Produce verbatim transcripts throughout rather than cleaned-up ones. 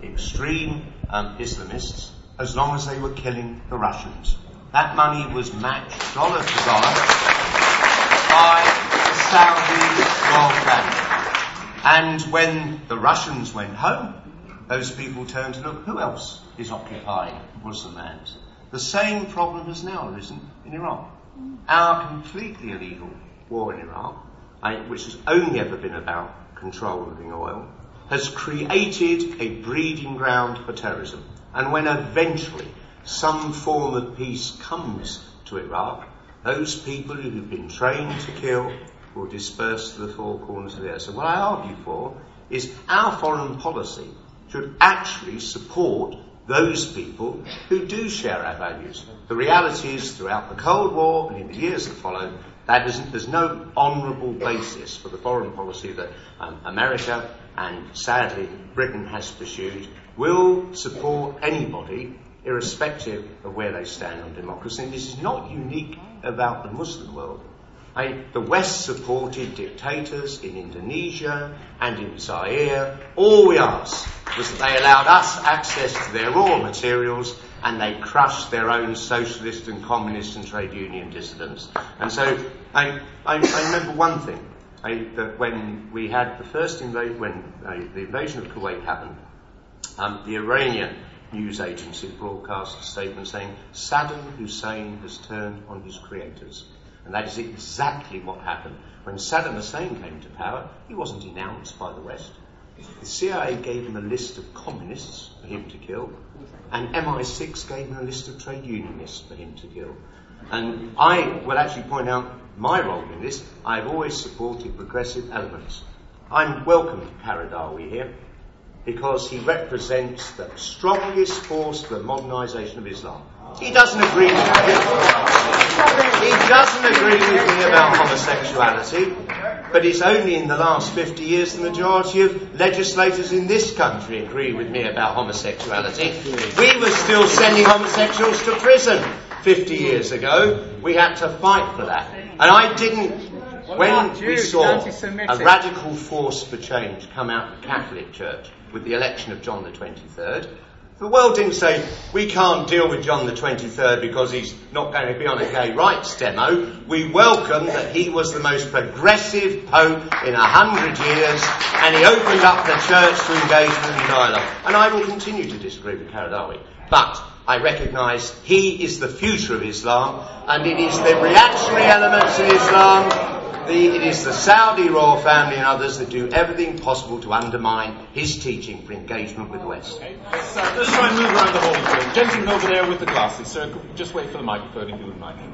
extreme um, Islamists as long as they were killing the Russians. That money was matched dollar to dollar by the Saudi royal family. And when the Russians went home, those people turned to look, who else is occupying Muslim lands? The same problem has now arisen in Iraq. Our completely illegal war in Iraq, which has only ever been about control of the oil, has created a breeding ground for terrorism. And when eventually some form of peace comes to Iraq, those people who've been trained to kill will disperse to the four corners of the earth. So what I argue for is our foreign policy should actually support those people who do share our values. The reality is, throughout the Cold War and in the years that followed, that isn't, there's no honourable basis for the foreign policy that um, America and, sadly, Britain has pursued will support anybody, irrespective of where they stand on democracy. And this is not unique about the Muslim world. I, the West supported dictators in Indonesia and in Zaire. All we asked was that they allowed us access to their raw materials, and they crushed their own socialist and communist and trade union dissidents. And so I, I, I remember one thing, I, that when we had the first invasion, when uh, the invasion of Kuwait happened, um, the Iranian news agency broadcast a statement saying Saddam Hussein has turned on his creators. And that is exactly what happened. When Saddam Hussein came to power, he wasn't denounced by the West. The C I A gave him a list of communists for him to kill, and M I six gave him a list of trade unionists for him to kill. And I will actually point out my role in this. I've always supported progressive elements. I'm welcome Qaradawi here, because he represents the strongest force for the modernisation of Islam. He doesn't agree with me. He doesn't agree with me about homosexuality, but it's only in the last fifty years the majority of legislators in this country agree with me about homosexuality. We were still sending homosexuals to prison fifty years ago. We had to fight for that. And I didn't, when we saw a radical force for change come out of the Catholic Church with the election of John the twenty-third, the world didn't say, we can't deal with John the twenty-third because he's not going to be on a gay rights demo. We welcomed that he was the most progressive pope in a hundred years, and he opened up the church to engagement and dialogue. And I will continue to disagree with Qaradawi, but I recognise he is the future of Islam, and it is the reactionary elements of Islam, the, it is the Saudi royal family and others that do everything possible to undermine his teaching for engagement with the West. Okay. Let's, uh, let's try and move around the whole room. Gentleman over there with the glasses, sir, just wait for the microphone if you wouldn't mind.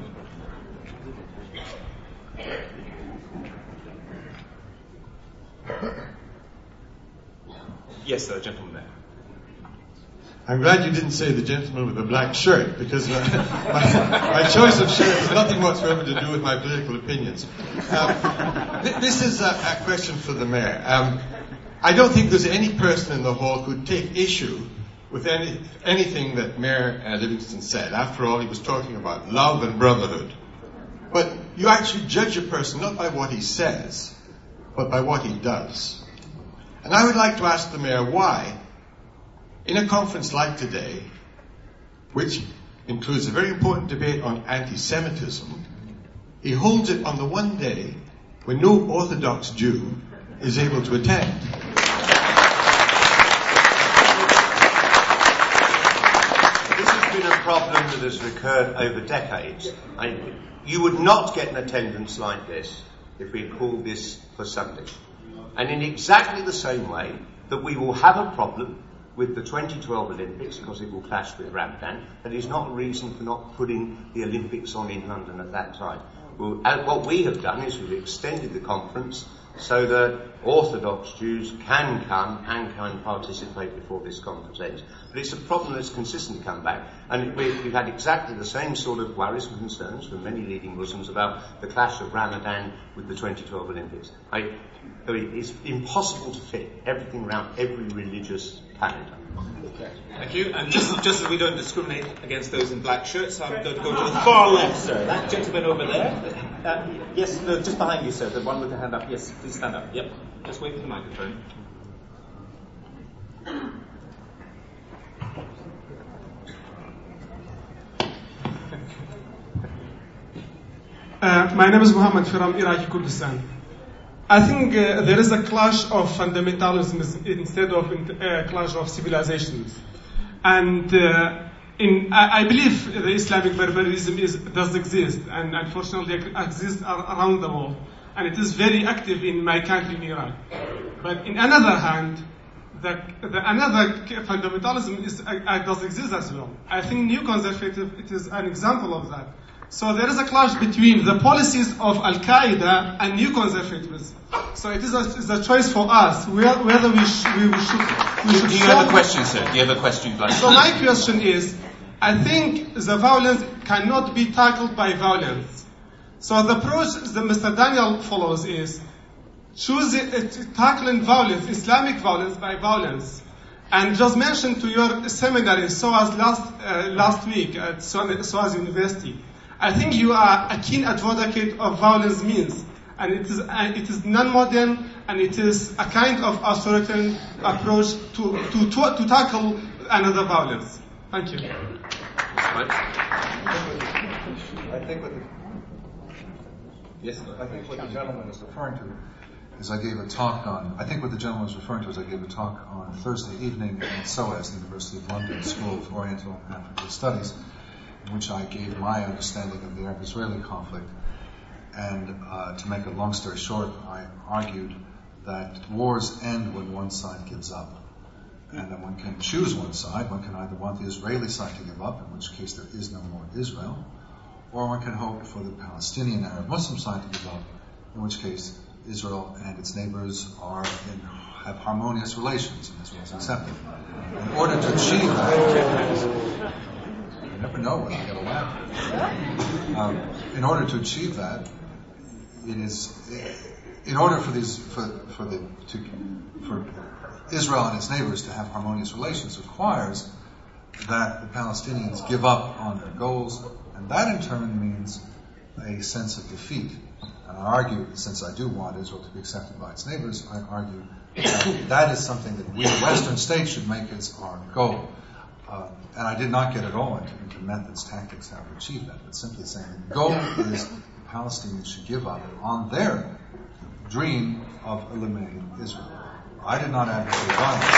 Yes, sir, gentleman there. I'm glad you didn't say the gentleman with the black shirt, because uh, my, my choice of shirt has nothing whatsoever to do with my political opinions. Um, th- this is a, a question for the Mayor. Um, I don't think there's any person in the hall who would take issue with any, anything that Mayor uh, Livingston said. After all, he was talking about love and brotherhood. But you actually judge a person not by what he says, but by what he does. And I would like to ask the Mayor why, in a conference like today, which includes a very important debate on anti-Semitism, he holds it on the one day when no Orthodox Jew is able to attend. This has been a problem that has recurred over decades. I, you would not get an attendance like this if we called this for Sunday. And in exactly the same way that we will have a problem with the twenty twelve Olympics, because it will clash with Ramadan, that is not a reason for not putting the Olympics on in London at that time. Well, what we have done is we've extended the conference so that Orthodox Jews can come and can participate before this conference ends. But it's a problem that's consistently come back. And we've had exactly the same sort of worries and concerns from many leading Muslims about the clash of Ramadan with the twenty twelve Olympics. I, I mean, it's impossible to fit everything around every religious calendar. Thank you. And just, just as we don't discriminate against those in black shirts, I'm going to go to the far left, sir. That gentleman over there. Uh, yes, no, just behind you, sir. The one with the hand up. Yes, please stand up. Yep. Just wait for the microphone. Uh, my name is Muhammad from Iraqi Kurdistan. I think uh, there is a clash of fundamentalism instead of a uh, clash of civilizations. And uh, in, I, I believe the Islamic barbarism is, does exist, and unfortunately exists around the world. And it is very active in my country, in Iran. But in another hand, the, the another fundamentalism is, uh, does exist as well. I think New Conservative, it is an example of that. So there is a clash between the policies of Al-Qaeda and New Conservatism. So it is a, it's a choice for us whether we, sh- we should. We should Do you have a question, sir? Do you have a question? Like so my question is, I think the violence cannot be tackled by violence. So the approach that Mister Daniel follows is choosing uh, tackling violence, Islamic violence, by violence. And just mentioned to your seminary, SOAS last uh, last week at SOAS University. I think you are a keen advocate of violence means, and it is uh, it is non-modern, and it is a kind of authoritarian approach to to to, to tackle another violence. Thank you. I think what the, yes, I think what the gentleman is referring to is I gave a talk on. I think what the gentleman was referring to is I gave a talk on Thursday evening at SOAS, the University of London School of Oriental and African Studies, in which I gave my understanding of the Arab-Israeli conflict. And uh, to make a long story short, I argued that wars end when one side gives up. And that one can choose one side. One can either want the Israeli side to give up, in which case there is no more Israel, or one can hope for the Palestinian Arab Muslim side to give up, in which case Israel and its neighbors are in, have harmonious relations, and Israel is accepted. In order to achieve that, you never know when I get a laugh. Um, in order to achieve that, it is in order for these for for the to for Israel and its neighbors to have harmonious relations requires that the Palestinians give up on their goals, and that in turn means a sense of defeat. And I argue, since I do want Israel to be accepted by its neighbors, I argue that that is something that we Western states should make as our goal. Uh, and I did not get at all into, into methods, tactics, how to achieve that, but simply saying the goal is the Palestinians should give up on their dream of eliminating Israel. I did not advocate violence.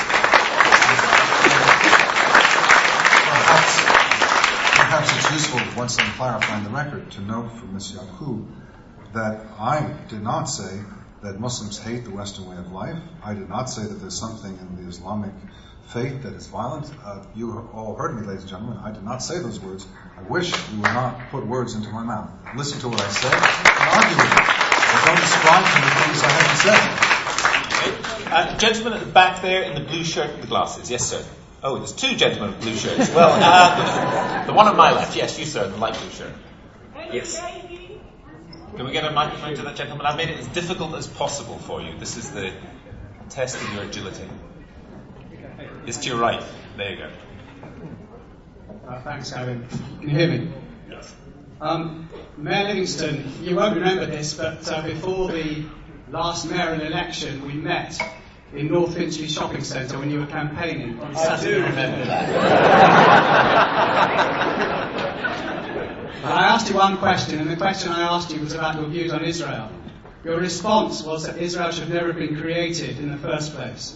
Perhaps, perhaps it's useful, once I'm clarifying the record, to note from Miz Yaqub that I did not say that Muslims hate the Western way of life. I did not say that there's something in the Islamic faith that is violent. Uh, you all heard me, ladies and gentlemen. I did not say those words. I wish you would not put words into my mouth. Listen to what I said and argue with it. But don't ascribe to me things I haven't said. Uh, gentleman at the back there in the blue shirt with the glasses. Yes, sir. Oh, there's two gentlemen with blue shirts. Well, uh, the one on my left. Yes, you, sir, the light blue shirt. Yes. Can we get a microphone to that gentleman? I've made it as difficult as possible for you. This is the test of your agility. It's to your right. There you go. Uh, thanks, Owen. Can you hear me? Yes. Um, Mayor Livingston, you won't remember this, but uh, before the last mayoral election, we met in North Finchley Shopping Centre when you were campaigning. I do remember that. I asked you one question, and the question I asked you was about your views on Israel. Your response was that Israel should never have been created in the first place.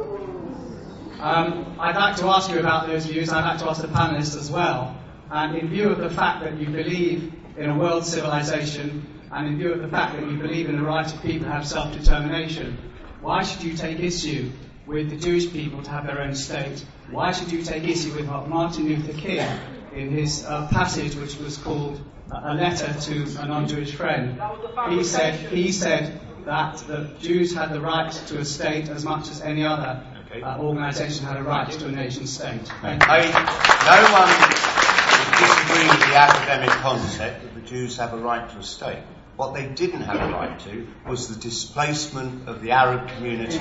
Um, I'd like to ask you about those views. I'd like to ask the panelists as well. And in view of the fact that you believe in a world civilization, and in view of the fact that you believe in the right of people to have self-determination, why should you take issue with the Jewish people to have their own state? Why should you take issue with what Martin Luther King, in his uh, passage which was called uh, A Letter to a Non-Jewish Friend, he said, he said that the Jews had the right to a state as much as any other uh, organisation had a right to a nation state. Thank you. I, no one would disagree with the academic concept that the Jews have a right to a state. What they didn't have a right to was the displacement of the Arab community.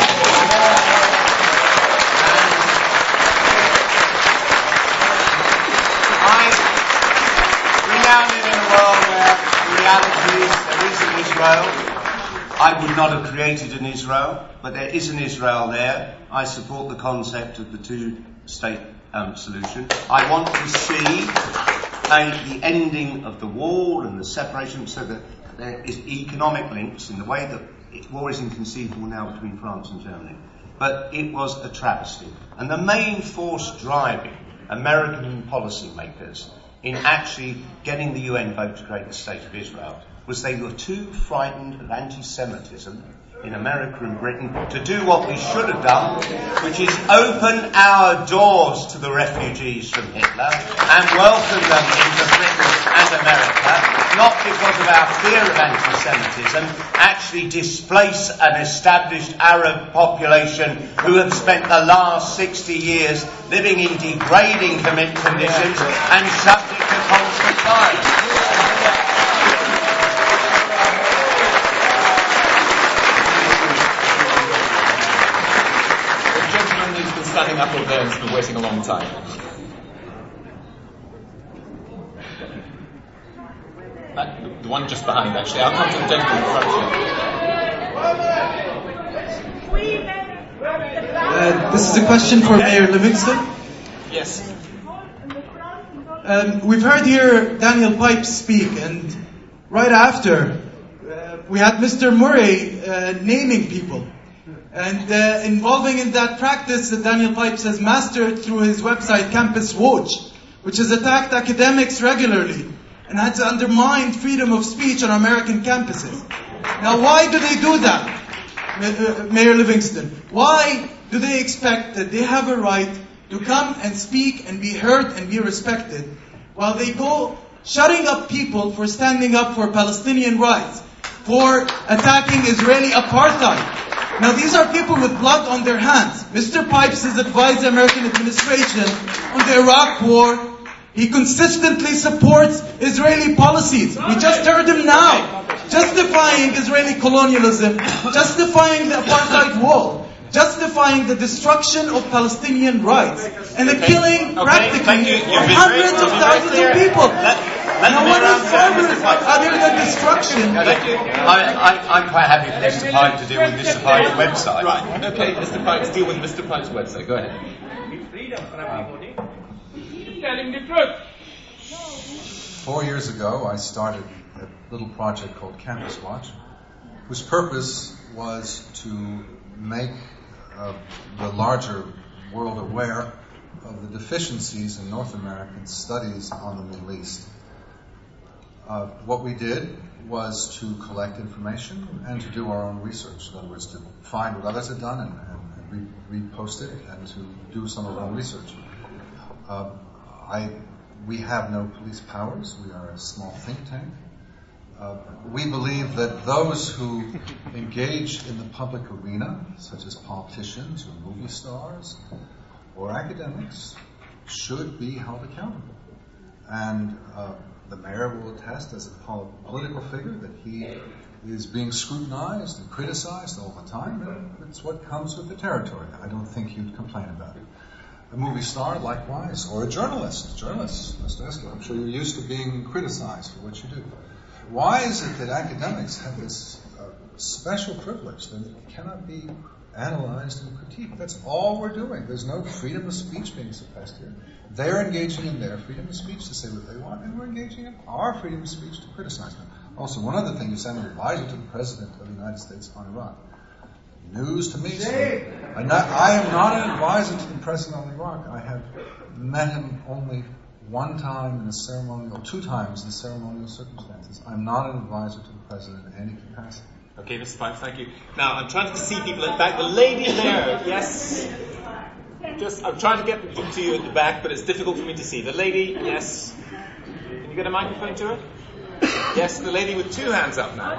We now live in a world where the reality is there is an Israel. I would not have created an Israel, but there is an Israel there. I support the concept of the two-state um, solution. I want to see a, the ending of the wall and the separation, so that there is economic links in the way that war is inconceivable now between France and Germany. But it was a travesty. And the main force driving American policymakers in actually getting the U N vote to create the State of Israel was they were too frightened of anti-Semitism in America and Britain to do what we should have done, which is open our doors to the refugees from Hitler and welcome them into Britain and America, not because of our fear of anti-Semitism, actually displace an established Arab population who have spent the last sixty years living in degrading conditions and subject to constant violence. Standing up over there has been waiting a long time. Uh, the one just behind, actually. I'll come to the gentleman in front. Uh, this is a question for Mayor Livingston. Yes. Um, we've heard here Daniel Pipes speak, and right after, uh, we had Mister Murray uh, naming people. And uh, involving in that practice that Daniel Pipes has mastered through his website Campus Watch, which has attacked academics regularly and had to undermine freedom of speech on American campuses. Now, why do they do that, Mayor Livingston? Why do they expect that they have a right to come and speak and be heard and be respected, while they go shutting up people for standing up for Palestinian rights, for attacking Israeli apartheid? Now, these are people with blood on their hands. Mister Pipes has advised the American administration on the Iraq war. He consistently supports Israeli policies. We just heard him now, justifying Israeli colonialism, justifying the apartheid wall, justifying the destruction of Palestinian rights, and the killing, okay, practically, of hundreds of thousands of people. Let, let now, what is further other than destruction? I, I, I'm quite happy for Mister Pike to deal with Mister Pike's website. Right, okay, Mister Pike's deal with Mister Pike's website. Go ahead. Telling the truth. Four years ago, I started a little project called Campus Watch, whose purpose was to make uh, the larger world aware of the deficiencies in North American studies on the Middle East. Uh, what we did was to collect information and to do our own research. In other words, to find what others had done and, and re- repost it and to do some of our own research. Uh, I, we have no police powers. We are a small think tank. Uh, we believe that those who engage in the public arena, such as politicians or movie stars or academics, should be held accountable. And uh, the mayor will attest as a pol- political figure that he is being scrutinized and criticized all the time, and it's what comes with the territory. I don't think you'd complain about it. A movie star, likewise, or a journalist. Journalists, Mister Esler, I'm sure you're used to being criticized for what you do. Why is it that academics have this uh, special privilege that it cannot be analyzed and critiqued? That's all we're doing. There's no freedom of speech being suppressed here. They're engaging in their freedom of speech to say what they want, and we're engaging in our freedom of speech to criticize them. Also, one other thing, you sent an advisor to the President of the United States on Iraq. News to me, sir. I'm not, I am not an advisor to the President on Iraq. I have met him only one time in a ceremonial, two times in ceremonial circumstances. I'm not an advisor to the President in any capacity. Okay, Mister Pipes, thank you. Now, I'm trying to see people at the back. The lady there, yes. Just, I'm trying to get to you at the back, but it's difficult for me to see. The lady, yes. Can you get a microphone to her? Yes, the lady with two hands up now.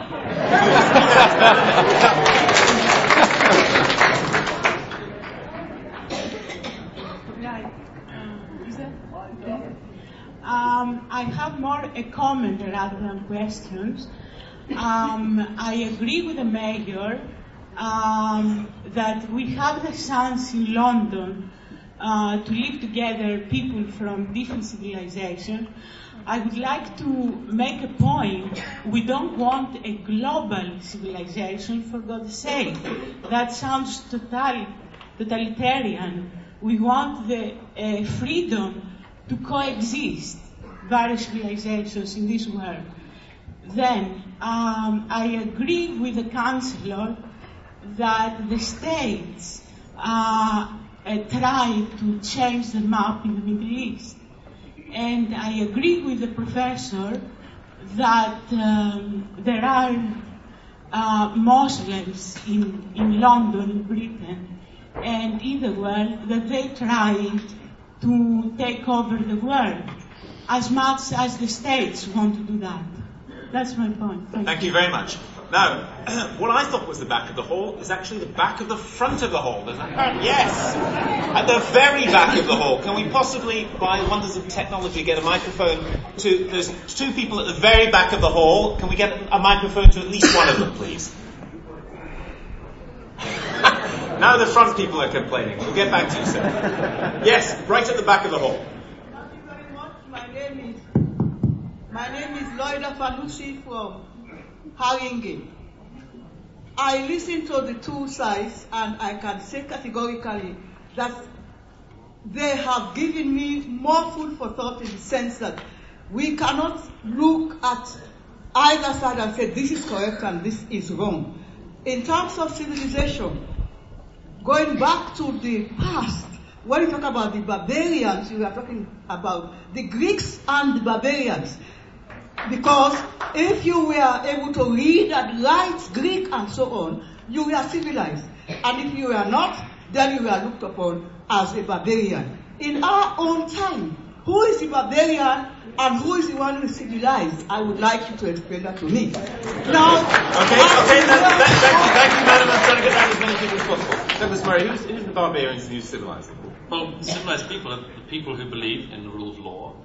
Right. Um, is that okay? Um, I have more a comment rather than questions. Um, I agree with the mayor um, that we have the chance in London uh, to live together people from different civilizations. I would like to make a point. We don't want a global civilization, for God's sake. That sounds total, totalitarian. We want the uh, freedom to coexist. various civilizations in this world. Then, um, I agree with the Chancellor that the states uh, uh, try to change the map in the Middle East. And I agree with the professor that um, there are uh, Muslims in, in London, in Britain, and in the world, that they try to take over the world as much as the states want to do that. That's my point. Thank, Thank you very much. Now, what I thought was the back of the hall is actually the back of the front of the hall. There's a, yes! At the very back of the hall. Can we possibly, by wonders of technology, get a microphone to... There's two people at the very back of the hall. Can we get a microphone to at least one of them, please? Now the front people are complaining. We'll get back to you, sir. Yes, right at the back of the hall. Thank you very much. My name is... My name is Loida Fanusi from Haringey. I listen to the two sides and I can say categorically that they have given me more food for thought in the sense that we cannot look at either side and say this is correct and this is wrong. In terms of civilization, going back to the past, when you talk about the barbarians, you are talking about the Greeks and the barbarians. Because if you were able to read and write Greek and so on, you were civilized. And if you were not, then you were looked upon as a barbarian. In our own time, who is the barbarian and who is the one who is civilized? I would like you to explain that to me. Now, okay, okay, that, that, thank you, thank you, madam. I'm trying to get down as many people as possible. Douglas Murray, who's, who's the barbarians and who's civilized? Well, civilized people are the people who believe in the rule of law.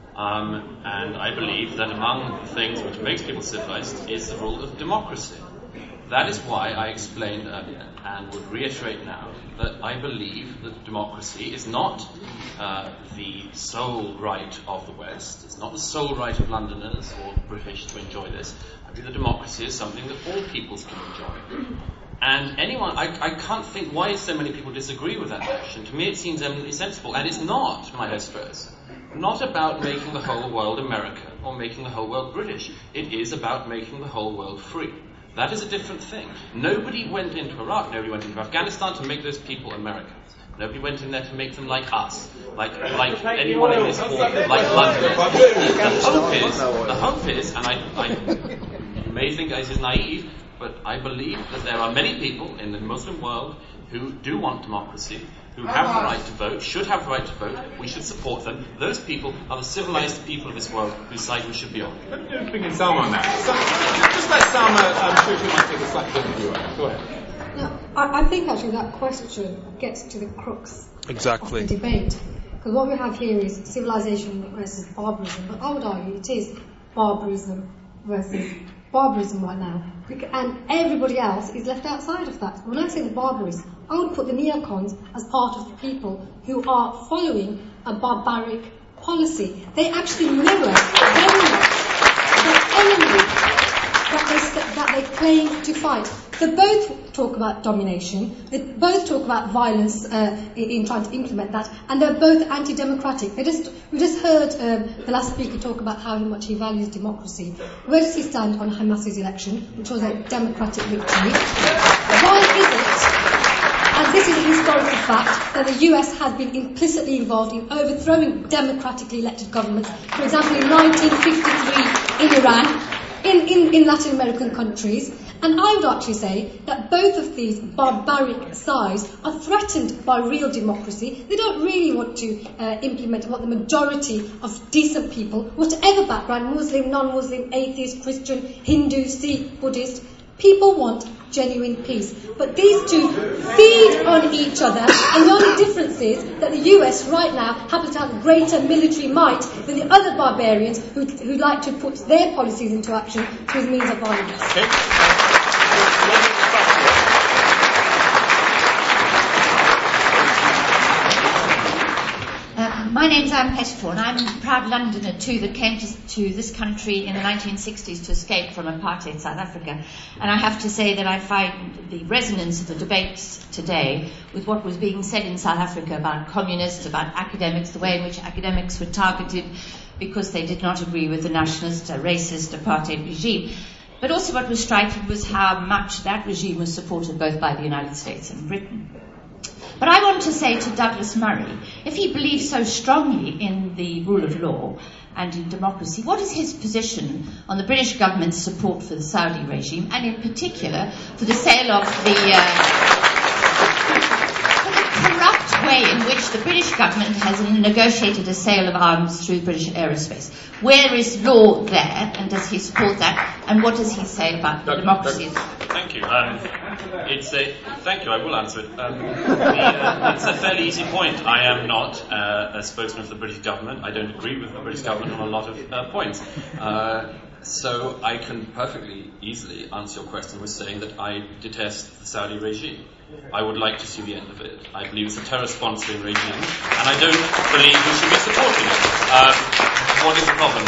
Um, and I believe that among the things which makes people civilized is the rule of democracy. That is why I explained earlier and would reiterate now that I believe that democracy is not uh, the sole right of the West. It's not the sole right of Londoners or British to enjoy this. I believe that democracy is something that all peoples can enjoy. And anyone, I, I can't think why so many people disagree with that notion. To me it seems eminently sensible. And it's not, might I stress, not about making the whole world American or making the whole world British. It is about making the whole world free. That is a different thing. Nobody went into Iraq, nobody went into Afghanistan to make those people Americans. Nobody went in there to make them like us, like like anyone in this hall, like Londoners. The hope is, the hope is, and I, I you may think this is naive, but I believe that there are many people in the Muslim world who do want democracy, who have the right to vote, should have the right to vote. We should support them. Those people are the civilized people of this world whose side we should be on. Let me bring in Salma on that. So, just let Salma, I'm sure she might take a slightly different view on it. Go ahead. Now, I, I think actually that question gets to the crux exactly. of the debate. Because what we have here is civilization versus barbarism. But I would argue it is barbarism versus barbarism right now. And everybody else is left outside of that. When I say the barbarists, I would put the neocons as part of the people who are following a barbaric policy. They actually mirror very much the enemy that they, that they claim to fight. They both talk about domination, they both talk about violence uh, in, in trying to implement that, and they're both anti-democratic. They just, we just heard um, the last speaker talk about how much he values democracy. Where does he stand on Hamas's election, which was a democratic victory? Why is it, and this is a historical fact, that the U S has been implicitly involved in overthrowing democratically elected governments, for example in nineteen fifty-three in Iran, in, in, in Latin American countries? And I would actually say that both of these barbaric sides are threatened by real democracy. They don't really want to uh, implement what the majority of decent people, whatever background, Muslim, non-Muslim, atheist, Christian, Hindu, Sikh, Buddhist, people want genuine peace. But these two feed on each other, and the only difference is that the U S right now happens to have greater military might than the other barbarians who, who like to put their policies into action through means of violence. Okay. Uh, My name's Anne Pettifor, and I'm a proud Londoner too that came to, to this country in the nineteen sixties to escape from apartheid South Africa. And I have to say that I find the resonance of the debates today with what was being said in South Africa about communists, about academics, the way in which academics were targeted because they did not agree with the nationalist, uh, racist apartheid regime. But also what was striking was how much that regime was supported both by the United States and Britain. But I want to say to Douglas Murray, if he believes so strongly in the rule of law and in democracy, what is his position on the British government's support for the Saudi regime, and in particular for the sale of the, uh, for the corrupt way in which the British government has negotiated a sale of arms through British aerospace? Where is law there, and does he support that? And what does he say about the democracy? Thank you. Um, it's a thank you. I will answer it. Um, the, uh, it's a fairly easy point. I am not uh, a spokesman for the British government. I don't agree with the British government on a lot of uh, points. Uh, so I can perfectly easily answer your question with saying that I detest the Saudi regime. I would like to see the end of it. I believe it's a terror-sponsoring regime, and I don't believe we should be supporting it. Uh, what is the problem?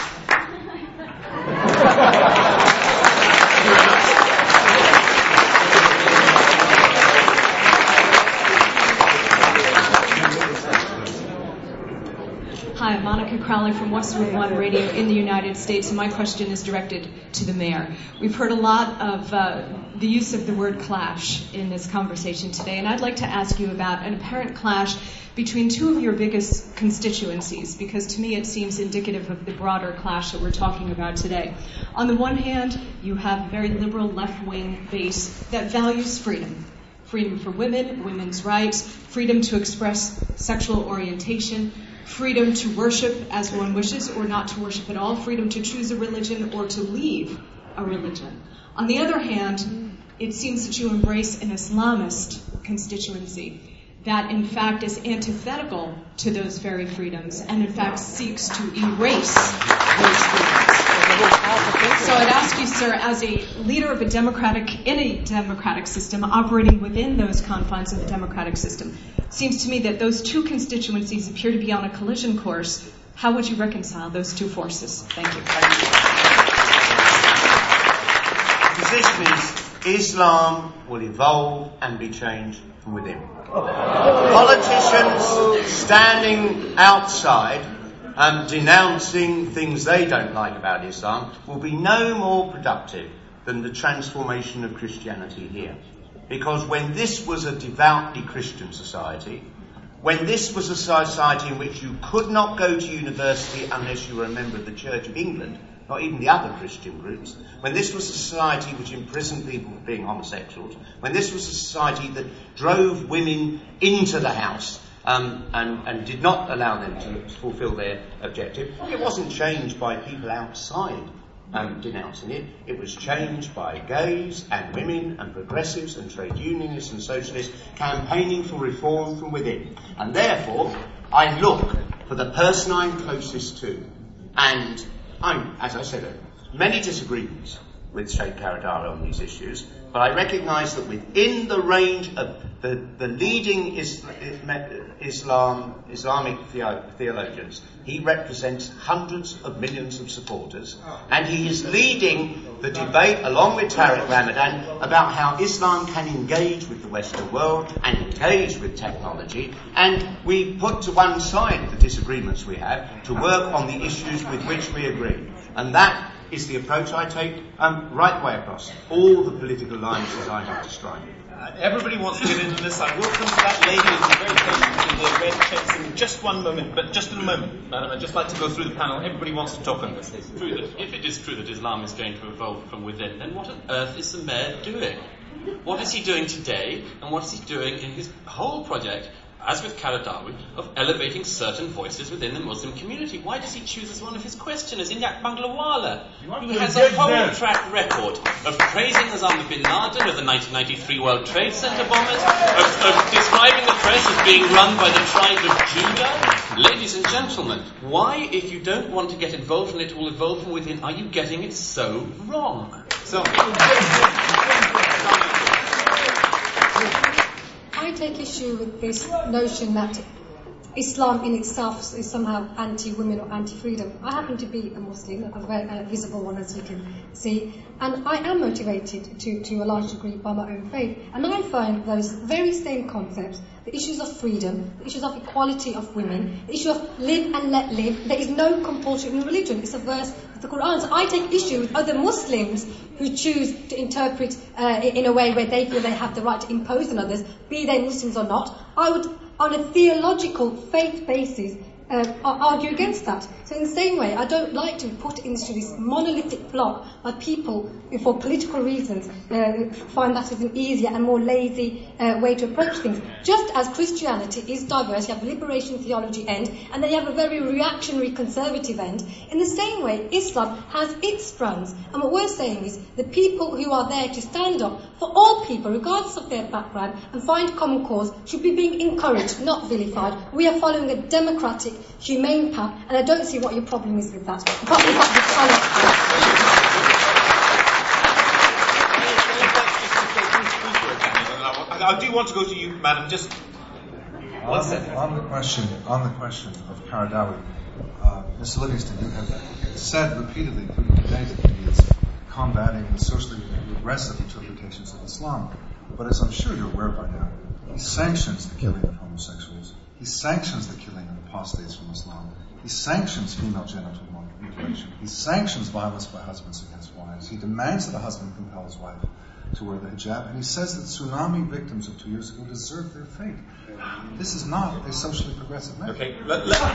Hi, Monica Crowley from Westwood One Radio in the United States, and my question is directed to the mayor. We've heard a lot of uh, the use of the word clash in this conversation today, and I'd like to ask you about an apparent clash between two of your biggest constituencies, because to me it seems indicative of the broader clash that we're talking about today. On the one hand, you have a very liberal left-wing base that values freedom. Freedom for women, women's rights, freedom to express sexual orientation, freedom to worship as one wishes or not to worship at all, freedom to choose a religion or to leave a religion. On the other hand, it seems that you embrace an Islamist constituency that in fact is antithetical to those very freedoms and in fact seeks to erase those freedoms. So I'd ask you, sir, as a leader of a democratic, in a democratic system, operating within those confines of the democratic system, it seems to me that those two constituencies appear to be on a collision course. How would you reconcile those two forces? Thank you. The position is Islam will evolve and be changed from within. Politicians standing outside and denouncing things they don't like about Islam will be no more productive than the transformation of Christianity here. Because when this was a devoutly Christian society, when this was a society in which you could not go to university unless you were a member of the Church of England, not even the other Christian groups, when this was a society which imprisoned people for being homosexuals, when this was a society that drove women into the house um, and, and did not allow them to fulfill their objective, it wasn't changed by people outside um, denouncing it. It was changed by gays and women and progressives and trade unionists and socialists campaigning for reform from within. And therefore, I look for the person I'm closest to, and I'm, as I said, many disagreements with Sheikh Karadari on these issues, but I recognise that within the range of the, the leading Islam, Islamic theologians, he represents hundreds of millions of supporters, and he is leading the debate, along with Tariq Ramadan, about how Islam can engage with the Western world and engage with technology, and we put to one side the disagreements we have to work on the issues with which we agree. And that is the approach I take um, right way across all the political lines that I have to strike. Uh, everybody wants to get into this. I will come to that lady who's very patient in the red checks in just one moment, but just in a moment, madam. I'd just like to go through the panel. Everybody wants to talk on this. It's true that if it is true that Islam is going to evolve from within, then what on earth is the mayor doing? What is he doing today, and what is he doing in his whole project, as with Karadari, of elevating certain voices within the Muslim community? Why does he choose as one of his questioners Inyak Banglawala, who has a whole track record of praising Osama bin Laden, of the nineteen ninety-three World Trade Center bombers, of, of describing the press as being run by the tribe of Judah? Ladies and gentlemen, why, if you don't want to get involved in it, will evolve from within, are you getting it so wrong? So... I take issue with this notion that Islam in itself is somehow anti-women or anti-freedom. I happen to be a Muslim, a very uh, visible one, as you can see, and I am motivated to, to a large degree by my own faith. And I find those very same concepts, the issues of freedom, the issues of equality of women, the issue of live and let live, there is no compulsion in religion. It's a verse of the Quran. So I take issue with other Muslims who choose to interpret uh, in a way where they feel they have the right to impose on others, be they Muslims or not. I would, on a theological faith basis, uh, argue against that. So in the same way, I don't like to put into this monolithic block by people who, for political reasons, uh, find that as an easier and more lazy uh, way to approach things. Just as Christianity is diverse, you have a liberation theology end, and then you have a very reactionary conservative end. In the same way, Islam has its strands. And what we're saying is the people who are there to stand up for all people, regardless of their background, and find common cause, should be being encouraged, not vilified. We are following a democratic, humane path, and I don't see what your problem is with that. The problem is that I do want to go to you, madam. Just one on, second. On the question, on the question of Qaradawi, uh, Mister Livingston, you have said repeatedly, including today, that he is combating the socially regressive interpretations of Islam. But as I'm sure you're aware by now, he sanctions the killing of homosexuals. He sanctions the killing of apostates from Islam. He sanctions female genital mutilation. He sanctions violence by husbands against wives. He demands that a husband compel his wife to wear the hijab, and he says that tsunami victims of two years ago deserve their fate. This is not a socially progressive message. Okay, let, let,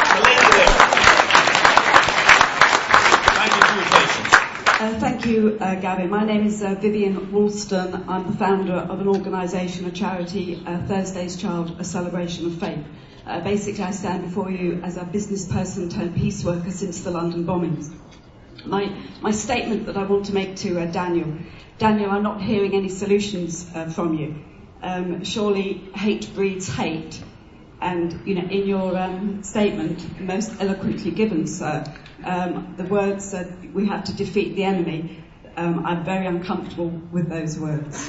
Thank you for your patience. Uh, thank you, uh, Gavin. My name is uh, Vivian Woolston. I'm the founder of an organisation, a charity, uh, Thursday's Child, a celebration of faith. Uh, basically, I stand before you as a business person turned peace worker since the London bombings. My, my statement that I want to make to uh, Daniel, Daniel, I'm not hearing any solutions uh, from you. Um, surely hate breeds hate. And, you know, in your um, statement, most eloquently given, sir, um, the words that we have to defeat the enemy, um, I'm very uncomfortable with those words.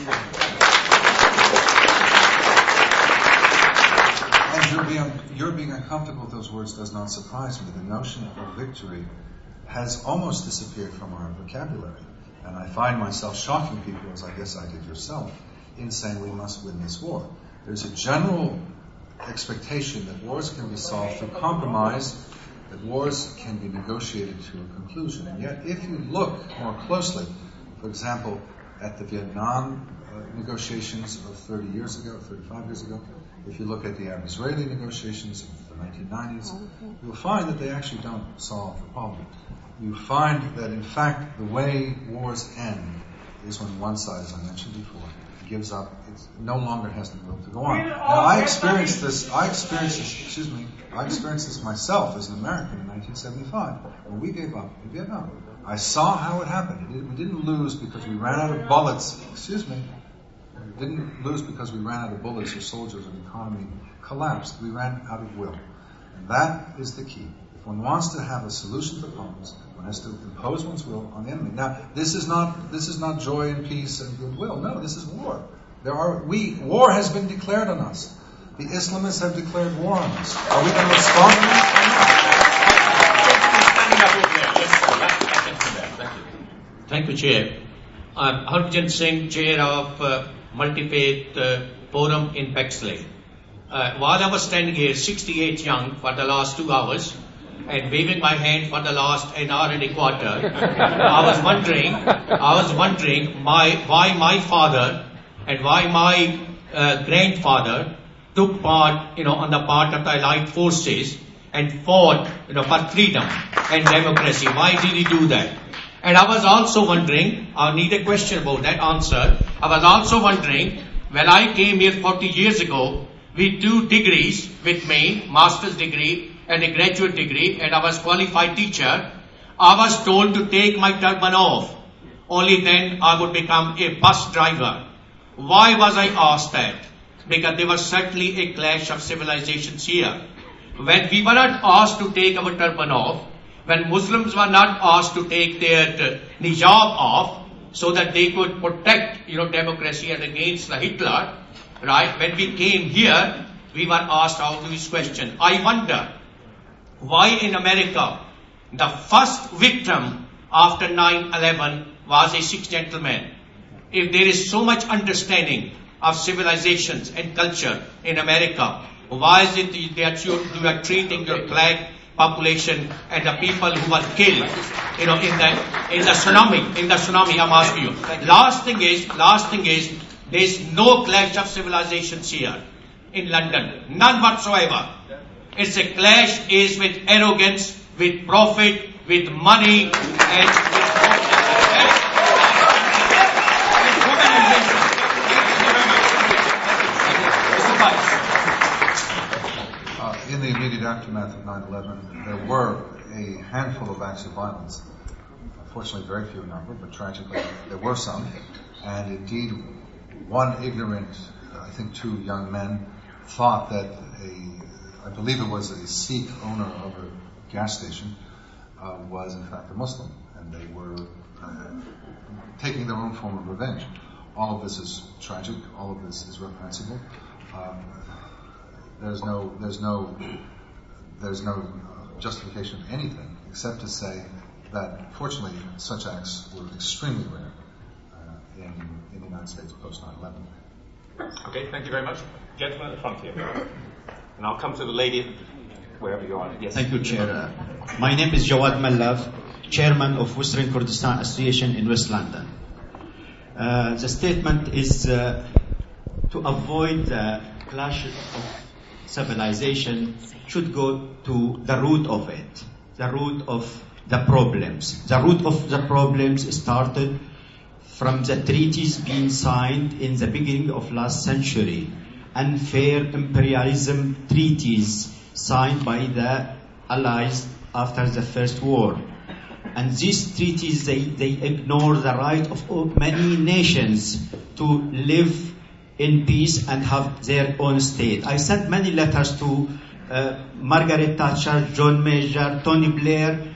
And you're being, you're being uncomfortable with those words does not surprise me. The notion of victory has almost disappeared from our vocabulary. And I find myself shocking people, as I guess I did yourself, in saying we must win this war. There's a general expectation that wars can be solved through compromise, that wars can be negotiated to a conclusion. And yet, if you look more closely, for example, at the Vietnam uh, negotiations of thirty years ago, thirty-five years ago, if you look at the Arab-Israeli negotiations of the nineteen nineties, you'll find that they actually don't solve the problem. You find that, in fact, the way wars end is when one side, as I mentioned before, gives up. It no longer has the will to go on. Now, I experienced this. I experienced this. Excuse me. I experienced this myself as an American in nineteen seventy-five when we gave up in Vietnam. I saw how it happened. It, we didn't lose because we ran out of bullets. Excuse me. We didn't lose because we ran out of bullets or soldiers or the economy collapsed. We ran out of will, and that is the key. If one wants to have a solution to problems, one has to impose one's will on the enemy. Now, this is not this is not joy and peace and goodwill. No, this is war. There are we war has been declared on us. The Islamists have declared war on us. Are we going to respond to that? Thank you, Chair. I'm Harbhajan Singh, Chair of uh, Multi-Faith uh, Forum in Bexley. Uh, while I was standing here, sixty-eight young, for the last two hours, and waving my hand for the last an hour and a quarter, I was wondering, I was wondering my, why my father and why my uh, grandfather took part, you know, on the part of the Allied forces and fought, you know, for freedom and democracy. Why did he do that? And I was also wondering, I need a question about that answer. I was also wondering, when I came here forty years ago with two degrees with me, master's degree and a graduate degree, and I was qualified teacher, I was told to take my turban off. Only then I would become a bus driver. Why was I asked that? Because there was certainly a clash of civilizations here. When we were not asked to take our turban off, when Muslims were not asked to take their uh, hijab off, so that they could protect, you know, democracy and against the Hitler, right? When we came here, we were asked all these questions. I wonder why in America the first victim after nine eleven was a Sikh gentleman. If there is so much understanding of civilizations and culture in America, why is it that you, you are treating your black population and the people who were killed, you know, in the in the tsunami, in the tsunami? I'm asking you. Last thing is, last thing is, there is no clash of civilizations here in London, none whatsoever. It's a clash is with arrogance, with profit, with money, and with Uh, in the immediate aftermath of nine eleven, there were a handful of acts of violence. Unfortunately, very few in number, but tragically, there were some. And indeed, one ignorant, I think two young men, thought that a, I believe it was a Sikh owner of a gas station, uh, was in fact a Muslim. And they were uh, taking their own form of revenge. All of this is tragic. All of this is reprehensible. Um, there's no, there's no, there's no justification of anything except to say that, fortunately, such acts were extremely rare uh, in, in the United States post nine eleven. Okay, thank you very much. Gentleman at the front here. And I'll come to the lady wherever you are. Yes. Thank you, Chair. Uh, my name is Jawad Mallav, Chairman of Western Kurdistan Association in West London. Uh, the statement is uh, to avoid the clash of civilization should go to the root of it, the root of the problems. The root of the problems started from the treaties being signed in the beginning of last century, unfair imperialism treaties signed by the Allies after the First War. And these treaties, they, they ignore the right of many nations to live in peace and have their own state. I sent many letters to uh, Margaret Thatcher, John Major, Tony Blair.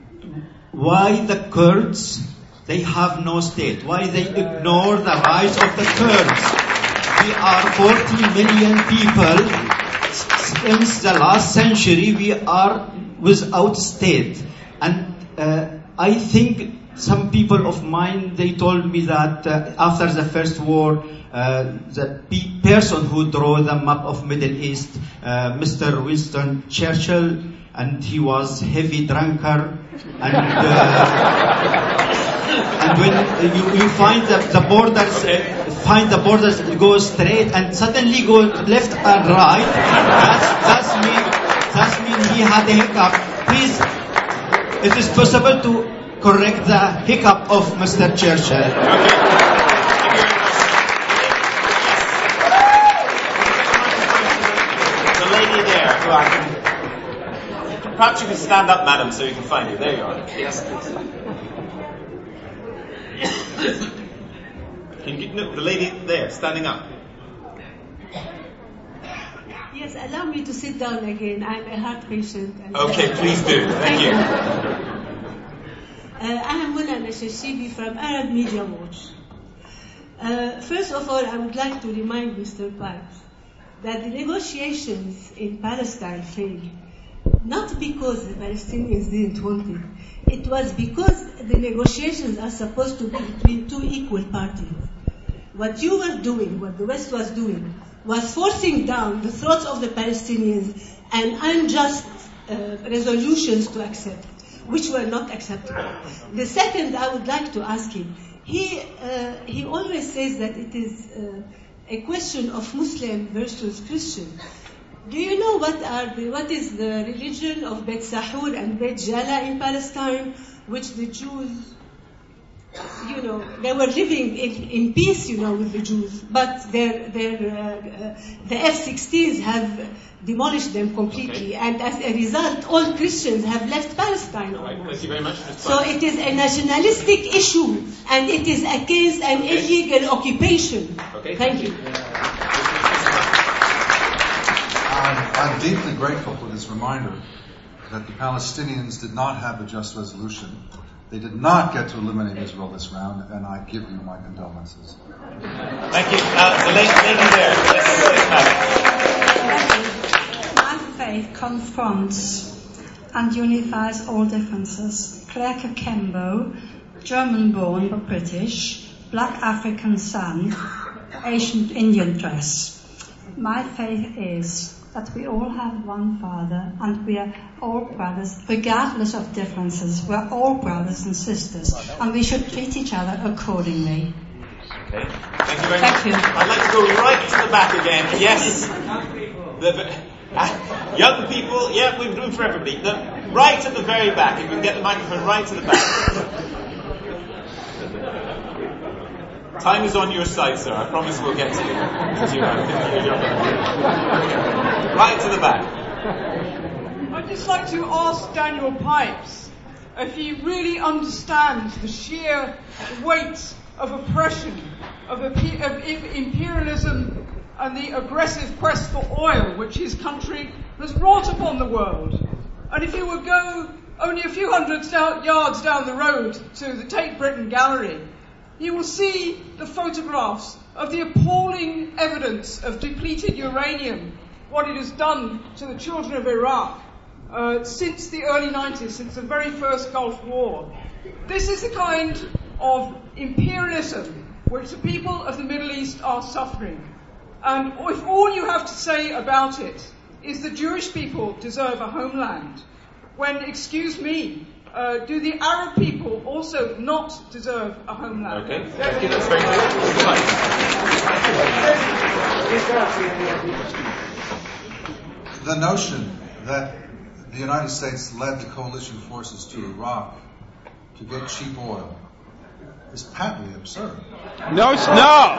Why the Kurds, they have no state? Why they ignore the rights of the Kurds? We are forty million people. Since the last century, we are without state. And uh, I think some people of mine, they told me that uh, after the First War, uh, the pe- person who drew the map of Middle East, uh, Mister Winston Churchill, and he was heavy drunkard, and uh, and when you, you find the, the borders, uh, find the borders go straight and suddenly go left and right, that's, that's mean that's mean he had a hiccup. Please, it is possible to correct the hiccup of Mister Churchill. Perhaps you can stand up, madam, so you can find you. There you are. Yes, please. Can you, no, the lady there, standing up. Yes, allow me to sit down again. I'm a heart patient. And okay, please do. Thank you. Uh, I am Muna Nashashibi from Arab Media Watch. Uh, first of all, I would like to remind Mister Pipes that the negotiations in Palestine failed. Not because the Palestinians didn't want it. It was because the negotiations are supposed to be between two equal parties. What you were doing, what the West was doing, was forcing down the throats of the Palestinians and unjust uh, resolutions to accept, which were not acceptable. The second, I would like to ask him, he, uh, he always says that it is uh, a question of Muslim versus Christian. Do you know what are the, what is the religion of Bet Sahur and Bet Jala in Palestine, which the Jews, you know, they were living in, in peace, you know, with the Jews, but their, their, uh, uh, the F sixteens have demolished them completely, okay. And as a result, all Christians have left Palestine. Right. Thank you very much. So it is a nationalistic issue, and it is against an okay. illegal occupation. Okay. Thank you. I'm deeply grateful for this reminder that the Palestinians did not have a just resolution. They did not get to eliminate Israel this round, and I give you my condolences. Thank you. Uh, the lady, lady there. Yes, My faith confronts and unifies all differences. Claire Kakembo, German-born but British, black African son, Asian Indian dress. My faith is that we all have one Father and we are all brothers, regardless of differences. We're all brothers and sisters, and we should treat each other accordingly. Okay. Thank you very Thank much. you. I'd like to go right to the back again. Yes. The, uh, young people, yeah, we've room for everybody. The, right at the very back, if we can get the microphone right to the back. Time is on your side, sir. I promise we'll get to you. Right to the back. I'd just like to ask Daniel Pipes if he really understands the sheer weight of oppression, of, of imperialism and the aggressive quest for oil which his country has wrought upon the world. And if you would go only a few hundred yards down the road to the Tate Britain Gallery, you will see the photographs of the appalling evidence of depleted uranium, what it has done to the children of Iraq uh, since the early nineties, since the very first Gulf War. This is the kind of imperialism which the people of the Middle East are suffering. And if all you have to say about it is the Jewish people deserve a homeland, when, excuse me, Uh, do the Arab people also not deserve a homeland? Okay, thank you. That's very good. The notion that the United States led the coalition forces to Iraq to get cheap oil is patently absurd. No, it's not.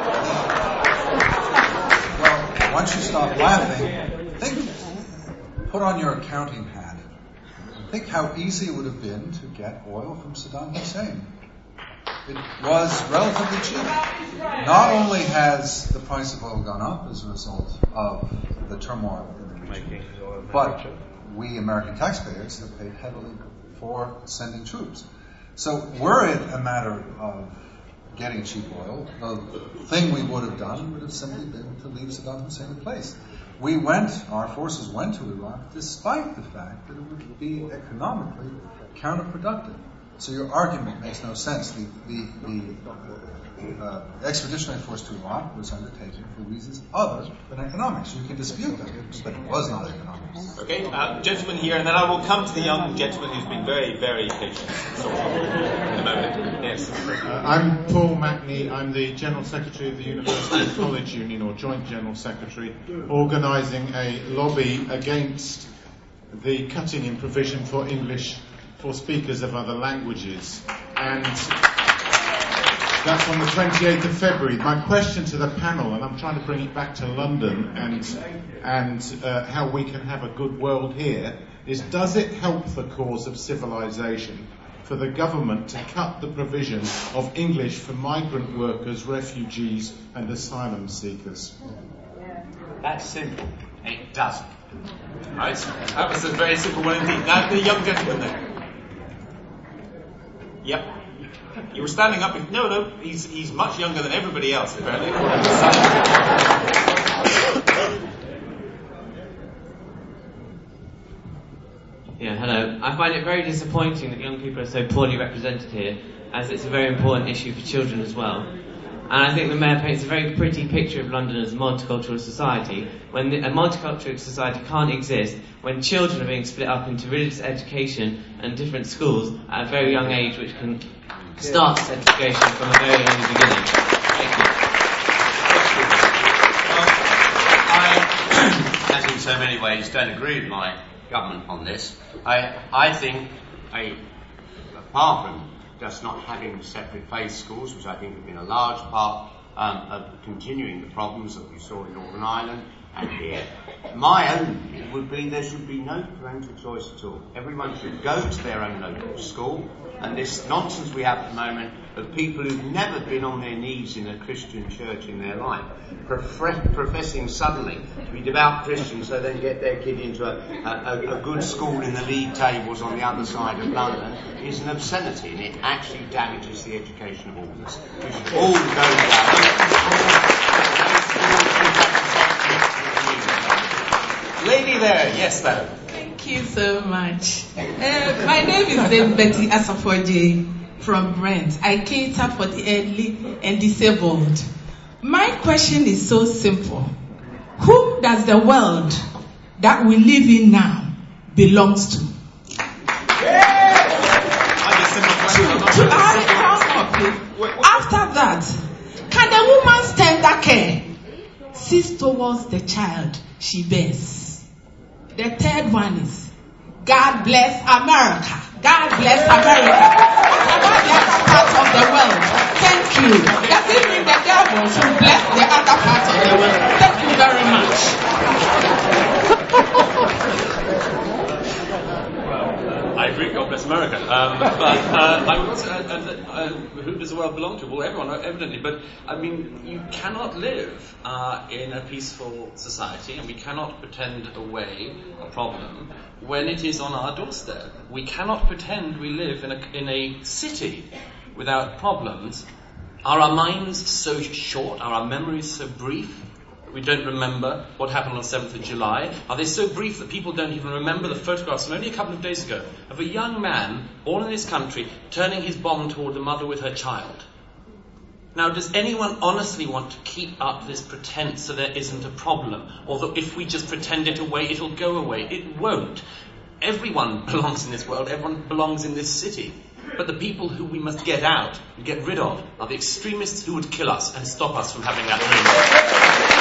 Well, once you stop laughing, think, put on your accounting hat. Think how easy it would have been to get oil from Saddam Hussein. It was relatively cheap. Not only has the price of oil gone up as a result of the turmoil in the region, but we American taxpayers have paid heavily for sending troops. So were it a matter of getting cheap oil, the thing we would have done would have simply been to leave Saddam Hussein in place. We went, our forces went to Iraq despite the fact that it would be economically counterproductive. So your argument makes no sense. The, the, the uh, expeditionary force to Iraq was undertaken for reasons other than economics. You can dispute them, but it was not economics. Okay, uh, gentleman here, and then I will come to the young gentleman who's been very, very patient. So, in a moment. Yes. Uh, I'm Paul Mackney. I'm the General Secretary of the University College Union, or Joint General Secretary, organising a lobby against the cutting in provision for English for speakers of other languages. And that's on the twenty-eighth of February. My question to the panel, and I'm trying to bring it back to London and and uh, how we can have a good world here, is does it help the cause of civilization for the government to cut the provision of English for migrant workers, refugees and asylum seekers? That's simple. It doesn't. Right. That was a very simple one indeed. Now the young gentleman there. Yep. You were standing up. In, no, no. He's he's much younger than everybody else, apparently. Yeah, hello. I find it very disappointing that young people are so poorly represented here, as it's a very important issue for children as well. And I think the Mayor paints a very pretty picture of London as a multicultural society, when the, a multicultural society can't exist when children are being split up into religious education and different schools at a very young age, which can start segregation from a very early beginning. Thank you. Well, I, as in so many ways, don't agree with my government on this. I, I think, I, apart from just not having separate faith schools, which I think have been a large part um, of continuing the problems that we saw in Northern Ireland and here, my own view would be there should be no parental choice at all. Everyone should go to their own local school, and this nonsense we have at the moment of people who've never been on their knees in a Christian church in their life, prof- professing suddenly to be devout Christians, so then get their kid into a, a, a good school in the league tables on the other side of London, is an obscenity, and it actually damages the education of all of us. We should all go to our local school. Lady there, yes, madam. Thank you so much. Uh, my name is Dame Betty Asafoje from Brent. I cater for the elderly and disabled. My question is so simple. Who does the world that we live in now belongs to? To After that, can the woman's tender care cease towards the child she bears? The third one is, God bless America. God bless America. What about the other parts of the world? Thank you. Does it mean the devil should bless the other parts of the world? Thank you very much. I agree, God bless America. Um, but uh, I would also, uh, uh, uh, who does the world belong to? Well, everyone, evidently. But, I mean, you cannot live uh, in a peaceful society, and we cannot pretend away a problem when it is on our doorstep. We cannot pretend we live in a, in a city without problems. Are our minds so short? Are our memories so brief? We don't remember what happened on seventh of July. Are they so brief that people don't even remember the photographs from only a couple of days ago of a young man, all in this country, turning his bomb toward the mother with her child? Now, does anyone honestly want to keep up this pretense so there isn't a problem? Or that if we just pretend it away, it'll go away? It won't. Everyone belongs in this world. Everyone belongs in this city. But the people who we must get out and get rid of are the extremists who would kill us and stop us from having that moment.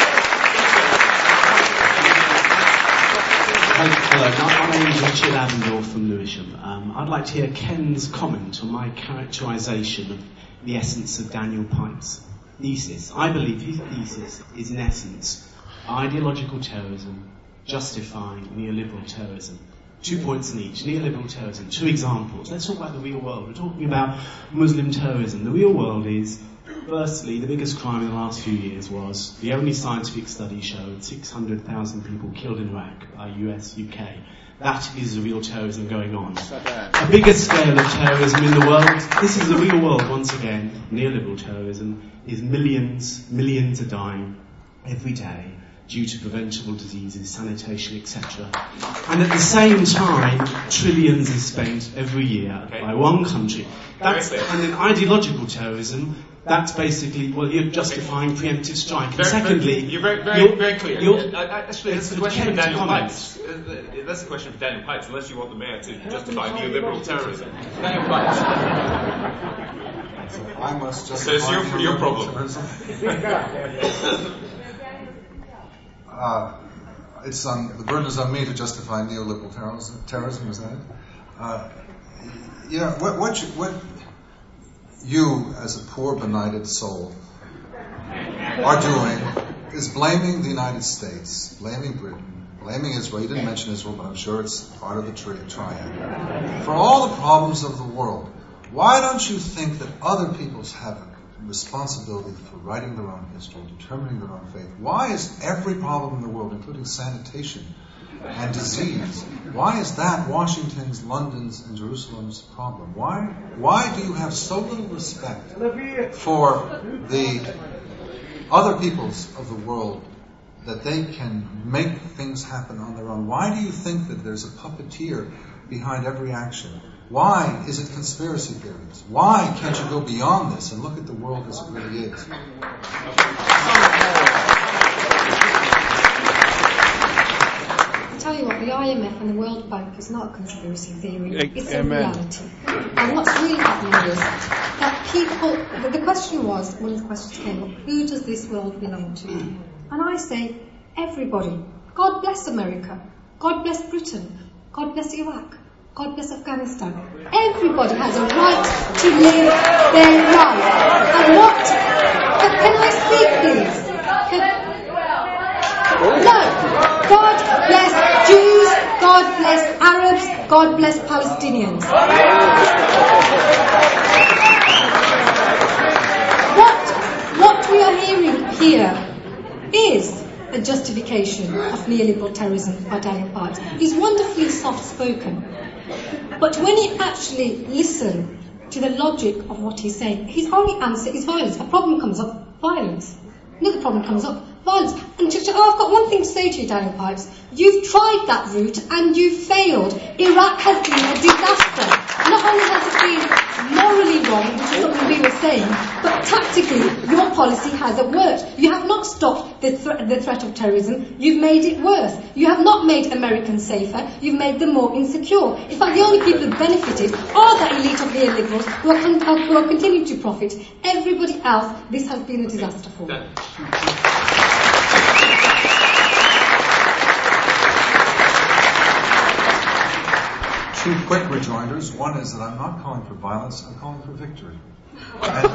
Hello, my, my name is Richard Avendor from Lewisham. Um, I'd like to hear Ken's comment on my characterisation of the essence of Daniel Pipes' thesis. I believe his thesis is, in essence, ideological terrorism justifying neoliberal terrorism. Two points in each. Neoliberal terrorism. Two examples. Let's talk about the real world. We're talking about Muslim terrorism. The real world is, firstly, the biggest crime in the last few years was the only scientific study showed six hundred thousand people killed in Iraq by U S, U K. That is the real terrorism going on. The biggest scale of terrorism in the world, this is the real world once again, neoliberal terrorism, is millions, millions are dying every day due to preventable diseases, sanitation, et cetera. And at the same time, trillions are spent every year okay. by one country. That's, and then ideological terrorism, that's basically, well, you're justifying okay. preemptive strike. And very, secondly... Very, you're very, very, you're, very clear. You're, uh, actually, that's the question for Daniel Pipes. Uh, that's the question for Daniel Pipes, unless you want the mayor to justify neoliberal terrorism. Daniel Pipes. I must justify so it's your, your problem. Uh, it's on, the burden is on me to justify neoliberal terrorism, terrorism is that it? Uh, yeah, what, what, you, what you, as a poor, benighted soul, are doing is blaming the United States, blaming Britain, blaming Israel. You didn't mention Israel, but I'm sure it's part of the tri- triad. For all the problems of the world, why don't you think that other peoples have a responsibility for writing their own history, determining their own fate? Why is every problem in the world, including sanitation and disease, why is that Washington's, London's, and Jerusalem's problem? Why, why do you have so little respect for the other peoples of the world that they can make things happen on their own? Why do you think that there's a puppeteer behind every action? Why is it conspiracy theories? Why can't you go beyond this and look at the world as it really is? I'll tell you what, the I M F and the World Bank is not a conspiracy theory, it's a Amen. reality. And what's really happening is that people, the question was, one of the questions came up, who does this world belong to? And I say, everybody. God bless America. God bless Britain. God bless Iraq. God bless Afghanistan. Everybody has a right to live their life. And what? Can, can I speak, please? Can, no. God bless Jews. God bless Arabs. God bless Palestinians. What, what we are hearing here is a justification of neoliberal terrorism by Daniel Pipes. He's wonderfully soft-spoken. But when you actually listen to the logic of what he's saying, his only answer is violence. A problem comes up, violence. Another problem comes up, violence. And to, to, oh, I've got one thing to say to you, Daniel Pipes. You've tried that route and you've failed. Iraq has been a disaster. Not only has it been morally wrong, which is something we were saying, but tactically, your policy hasn't worked. You have not stopped the, th- the threat of terrorism. You've made it worse. You have not made Americans safer. You've made them more insecure. In fact, the only people who benefited are the elite of the illiberals who are, con- who are continuing to profit. Everybody else, this has been a disaster for. Two quick rejoinders. One is that I'm not calling for violence, I'm calling for victory. And,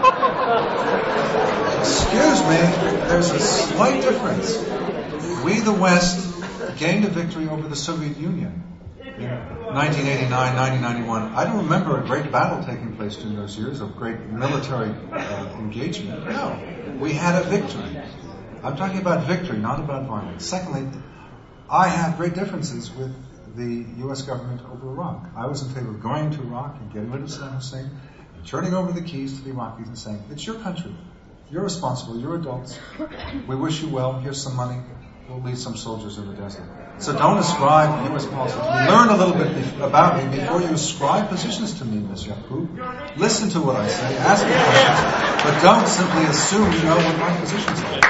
excuse me, there's a slight difference. We, the West, gained a victory over the Soviet Union in nineteen eighty-nine, nineteen ninety-one. I don't remember a great battle taking place during those years of great military uh, engagement. No, we had a victory. I'm talking about victory, not about violence. Secondly, I have great differences with the U S government over Iraq. I was in favor of going to Iraq and getting rid of Saddam Hussein, and turning over the keys to the Iraqis and saying, it's your country. You're responsible. You're adults. We wish you well. Here's some money. We'll leave some soldiers in the desert. So don't ascribe U S policy to me. Learn a little bit bef- about me before you ascribe positions to me, Miz Yaqub. Listen to what I say. Ask me questions. But don't simply assume you know what my positions are.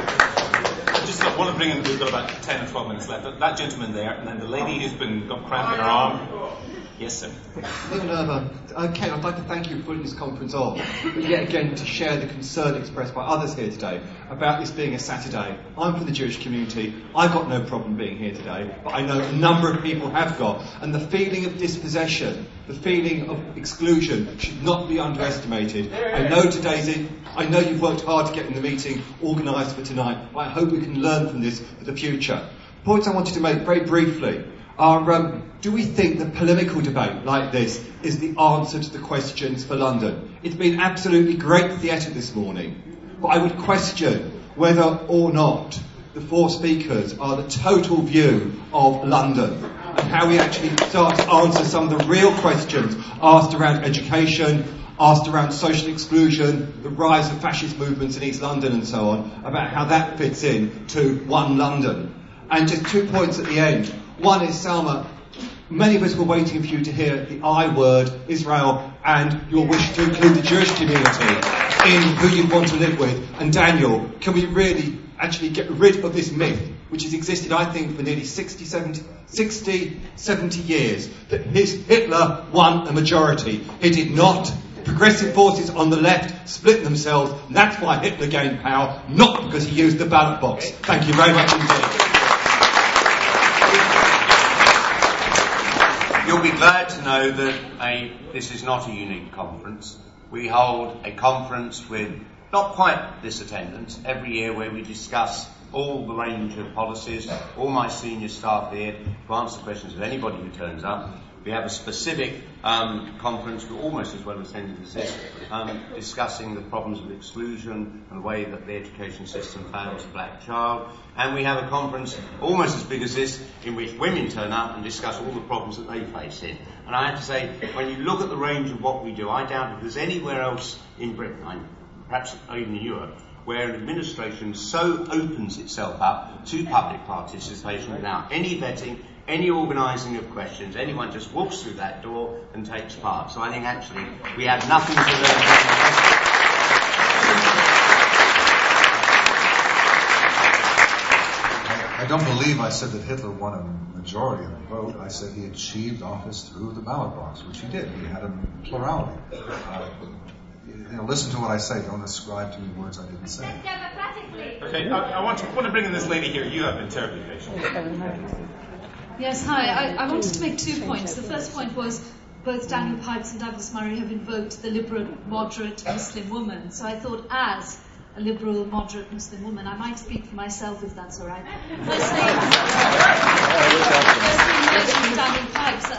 I want to bring in, we've got about ten or twelve minutes left, that gentleman there, and then the lady who's been got cramp in her arm. Yes, sir. Neil Nerva, uh, Ken, I'd like to thank you for putting this conference on, but yet again to share the concern expressed by others here today about this being a Saturday. I'm from the Jewish community. I've got no problem being here today, but I know a number of people have got, and the feeling of dispossession, the feeling of exclusion should not be underestimated. I know today's in, I know you've worked hard to get in the meeting organised for tonight, but I hope we can learn from this for the future. Points I wanted to make very briefly are, um, do we think that polemical debate like this is the answer to the questions for London? It's been absolutely great theatre this morning, but I would question whether or not the four speakers are the total view of London and how we actually start to answer some of the real questions asked around education, asked around social exclusion, the rise of fascist movements in East London and so on, about how that fits in to one London. And just two points at the end. One is, Salma, many of us were waiting for you to hear the I word, Israel, and your wish to include the Jewish community in who you want to live with. And Daniel, can we really actually get rid of this myth, which has existed, I think, for nearly sixty, seventy, sixty, seventy years, that his Hitler won a majority. He did not. Progressive forces on the left split themselves, and that's why Hitler gained power, not because he used the ballot box. Thank you very much indeed. You'll be glad to know that a, this is not a unique conference. We hold a conference with not quite this attendance every year where we discuss all the range of policies. All my senior staff here to answer questions of anybody who turns up. We have a specific um, conference, almost as well attended as this, um, discussing the problems of exclusion and the way that the education system fails the black child. And we have a conference almost as big as this in which women turn up and discuss all the problems that they face in. And I have to say, when you look at the range of what we do, I doubt if there's anywhere else in Britain, perhaps even in Europe, where an administration so opens itself up to public participation without any vetting, any organising of questions. Anyone just walks through that door and takes part. So I think actually we have nothing to learn from the I don't believe I said that Hitler won a majority of the vote. I said he achieved office through the ballot box, which he did. He had a plurality. Uh, you know, listen to what I say. Don't ascribe to me words I didn't say. Okay, I, I, want to, I want to bring in this lady here. You have been terribly patient. Yes, hi. I, I wanted to make two points. The first point was both Daniel Pipes and Douglas Murray have invoked the liberal, moderate Muslim woman. So I thought, as a liberal, moderate Muslim woman, I might speak for myself if that's all right. Firstly, firstly Daniel Pipes. Uh, I mean,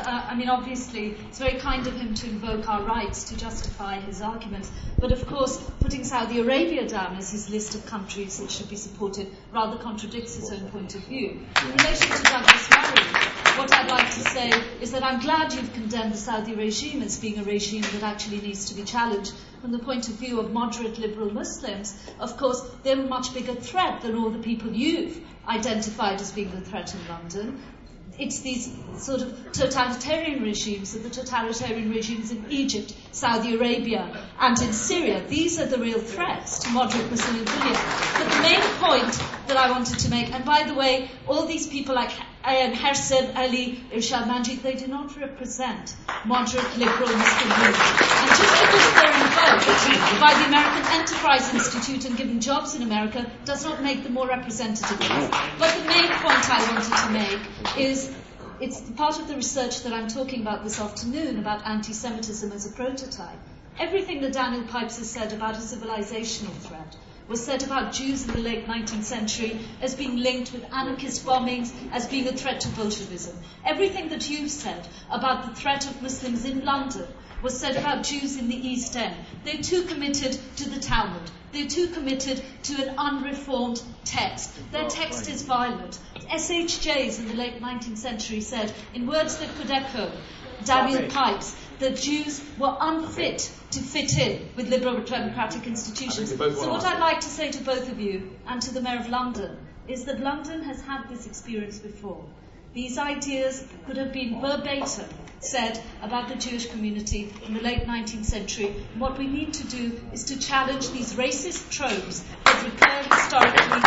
obviously, it's very kind of him to invoke our rights to justify his arguments. But of course, putting Saudi Arabia down as his list of countries that should be supported rather contradicts his own point of view. In relation to Douglas Murray, what I'd like to say is that I'm glad you've condemned the Saudi regime as being a regime that actually needs to be challenged from the point of view of moderate liberal Muslims. Of course, they're a much bigger threat than all the people you've identified as being the threat in London. It's these sort of totalitarian regimes, and the totalitarian regimes in Egypt, Saudi Arabia, and in Syria. These are the real threats to moderate Muslim opinion. But the main point that I wanted to make, and by the way, all these people like um, Hersed, Ali, Irshad Manji, they do not represent moderate liberal Muslim groups. And just because they're invoked by the American Enterprise Institute and given jobs in America does not make them more representative. But the main point I wanted to make is it's part of the research that I'm talking about this afternoon about anti-Semitism as a prototype. Everything that Daniel Pipes has said about a civilizational threat was said about Jews in the late nineteenth century as being linked with anarchist bombings, as being a threat to Bolshevism. Everything that you've said about the threat of Muslims in London was said about Jews in the East End. They're too committed to the Talmud. They're too committed to an unreformed text. Their text is violent. S H Js in the late nineteenth century said, in words that could echo Daniel Pipes, that Jews were unfit to fit in with liberal democratic institutions. So what I'd like to say to both of you and to the Mayor of London is that London has had this experience before. These ideas could have been verbatim said about the Jewish community in the late nineteenth century. And what we need to do is to challenge these racist tropes that recur historically.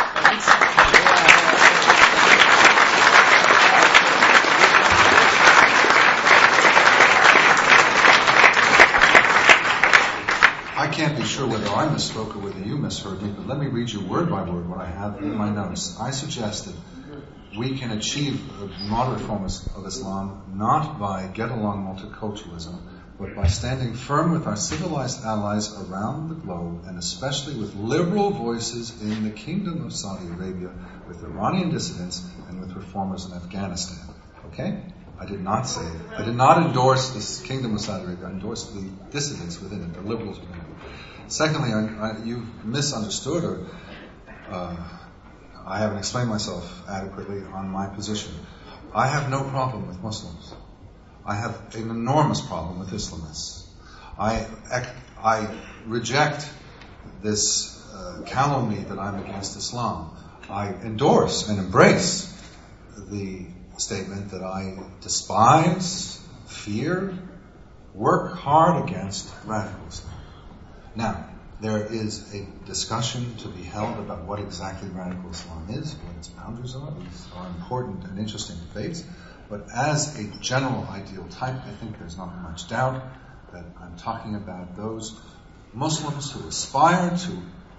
I can't be sure whether I misspoke or whether you misheard me, but let me read you word by word what I have in my notes. I suggested we can achieve a moderate form of Islam not by get-along multiculturalism, but by standing firm with our civilized allies around the globe, and especially with liberal voices in the Kingdom of Saudi Arabia, with Iranian dissidents, and with reformers in Afghanistan. Okay? I did not say, I did not endorse the Kingdom of Saudi Arabia. I endorsed the dissidents within it, the liberals within it. Secondly, I, I, you've misunderstood, or uh, I haven't explained myself adequately on my position. I have no problem with Muslims. I have an enormous problem with Islamists. I, I reject this uh, calumny that I'm against Islam. I endorse and embrace the statement that I despise, fear, work hard against radical Islam. Now, there is a discussion to be held about what exactly radical Islam is, what its boundaries are. These are important and interesting debates. But as a general ideal type, I think there's not much doubt that I'm talking about those Muslims who aspire to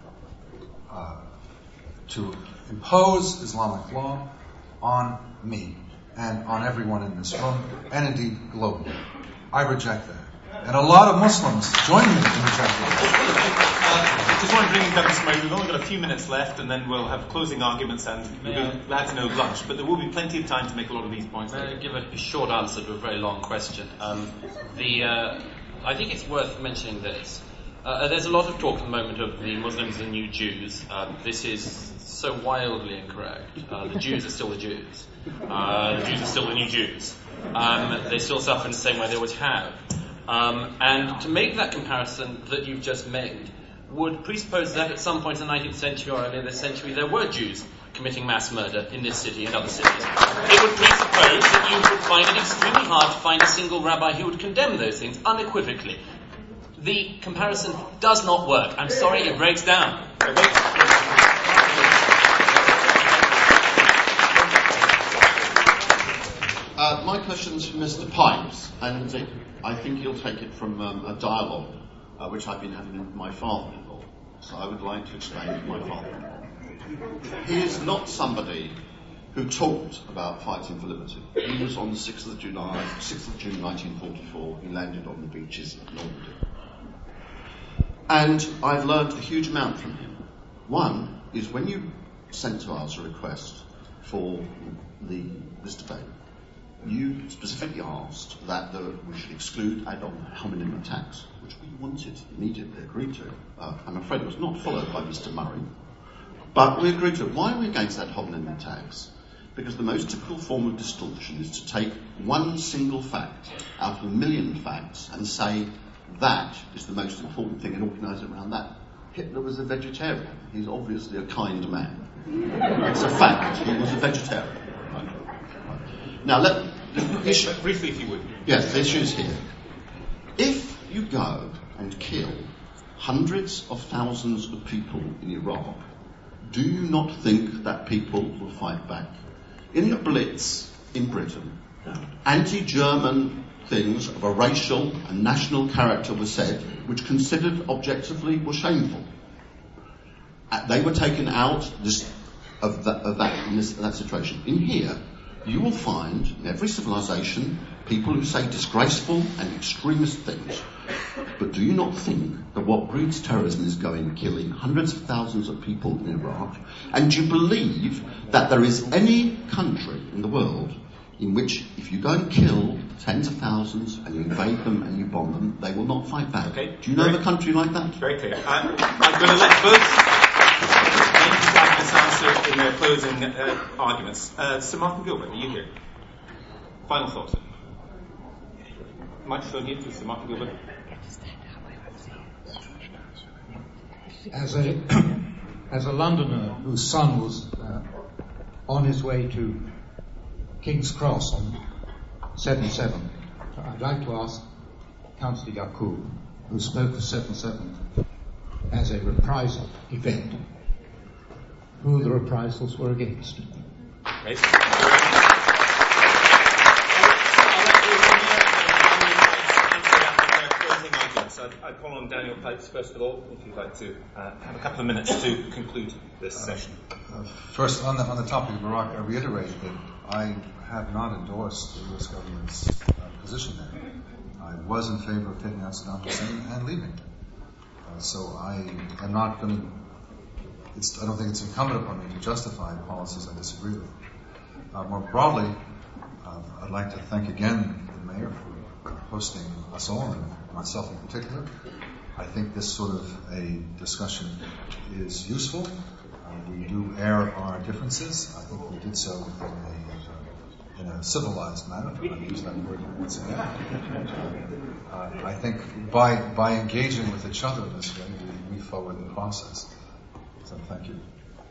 uh, to impose Islamic law on me and on everyone in this room, and indeed globally. I reject that. And a lot of Muslims join me in rejecting that. I just want to bring in Douglas Murray. We've only got a few minutes left, and then we'll have closing arguments, and we'll be glad to know lunch. But there will be plenty of time to make a lot of these points. May I give a short answer to a very long question? Um, the uh, I think it's worth mentioning this. Uh, there's a lot of talk at the moment of the Muslims and new Jews. Um, this is so wildly incorrect. Uh, the Jews are still the Jews. Uh, the Jews are still the new Jews. Um, they still suffer in the same way they always have. Um, and to make that comparison that you've just made would presuppose that at some point in the nineteenth century or earlier this century there were Jews committing mass murder in this city and other cities. It would presuppose that you would find it extremely hard to find a single rabbi who would condemn those things unequivocally. The comparison does not work. I'm sorry, it breaks down. Uh, my question's for Mister Pipes, and I think he'll take it from um, a dialogue uh, which I've been having with my father-in-law. So I would like to explain to my father-in-law. He is not somebody who talked about fighting for liberty. He was on the sixth of June nineteen forty-four. He landed on the beaches of Normandy. And I've learned a huge amount from him. One is when you sent to us a request for the, this debate, you specifically asked that the, we should exclude ad hominem attacks, which we wanted, immediately agreed to. Uh, I'm afraid it was not followed by Mister Murray, but we agreed to it. Why are we against ad hominem attacks? Because the most typical form of distortion is to take one single fact out of a million facts and say that is the most important thing and organise it around that. Hitler was a vegetarian. He's obviously a kind man. It's a fact. He was a vegetarian. Right? Right. Now, let the issue, briefly, if you would. Yes, the issue is here. If you go and kill hundreds of thousands of people in Iraq, do you not think that people will fight back? In the Blitz in Britain, anti-German things of a racial and national character were said, which considered objectively were shameful. Uh, they were taken out this, of, that, of that, in this, that situation. In here, you will find in every civilization people who say disgraceful and extremist things. But do you not think that what breeds terrorism is going killing hundreds of thousands of people in Iraq? And do you believe that there is any country in the world in which if you go and kill tens of thousands and you invade them and you bomb them, they will not fight back? Okay. Do you know of a country like that? Very clear. I'm, I'm going to let both this answer in their closing uh, arguments. Uh, Sir Martin Gilbert, are you here? Final thoughts. Microphone here to Sir Martin Gilbert. As a as a Londoner whose son was uh, on his way to King's Cross on seven seven, I'd like to ask Councillor Yaqub, who spoke of seven seven as a reprisal event, who the reprisals were against. Right. I call on Daniel Pipes first of all, if you'd like to uh, have a couple of minutes to conclude this uh, session. Uh, first, on the, on the topic of Iraq, I reiterate that I have not endorsed the U S government's uh, position there. I was in favor of taking out Saddam Hussein and leaving. Uh, so I am not going to, it's, I don't think it's incumbent upon me to justify policies I disagree with. Uh, more broadly, uh, I'd like to thank again the Mayor for hosting us all, and myself in particular. I think this sort of a discussion is useful. Uh, we do air our differences. I think we did so in a, in a civilized manner, if I use that word once again. Uh, uh, I think by by engaging with each other this way, we move forward the process. So thank you.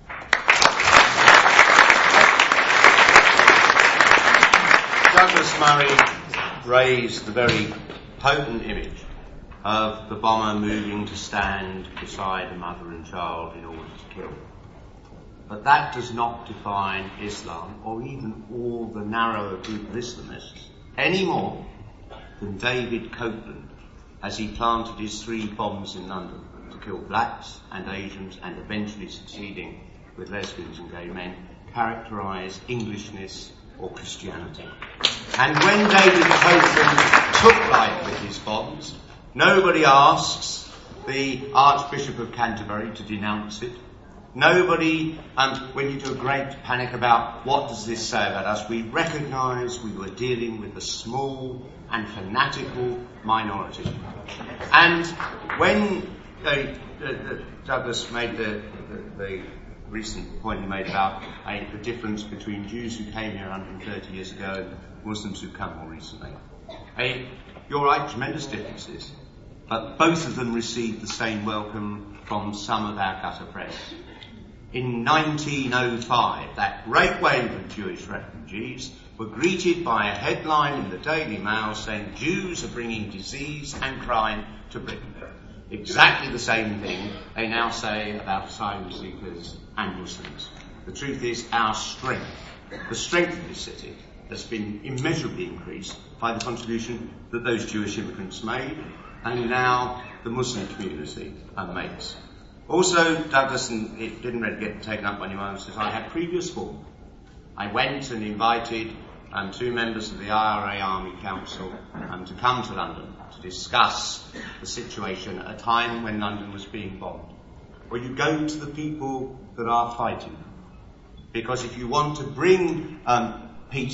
Douglas Murray raised the very potent image of the bomber moving to stand beside a mother and child in order to kill. But that does not define Islam, or even all the narrower group of Islamists, any more than David Copeland, as he planted his three bombs in London to kill blacks and Asians, and eventually succeeding with lesbians and gay men, characterised Englishness or Christianity. And when David Copeland took life with his bombs, nobody asks the Archbishop of Canterbury to denounce it. Nobody, and when you do a great panic about what does this say about us, we recognise we were dealing with a small and fanatical minority. And when they, uh, uh, Douglas made the, the, the recent point he made about uh, the difference between Jews who came here one hundred thirty years ago and Muslims who've come more recently. Uh, you're right, tremendous differences, but both of them received the same welcome from some of our gutter press. In nineteen oh five, that great wave of Jewish refugees were greeted by a headline in the Daily Mail saying Jews are bringing disease and crime to Britain. Exactly the same thing they now say about asylum seekers and Muslims. The truth is, our strength, the strength of this city, has been immeasurably increased by the contribution that those Jewish immigrants made, and now the Muslim community makes. Also, Douglas, and it didn't really get taken up by anyone, says I had previous form. I went and invited um, two members of the I R A Army Council um, to come to London to discuss the situation at a time when London was being bombed. Well, you go to the people that are fighting. Because if you want to bring um, peace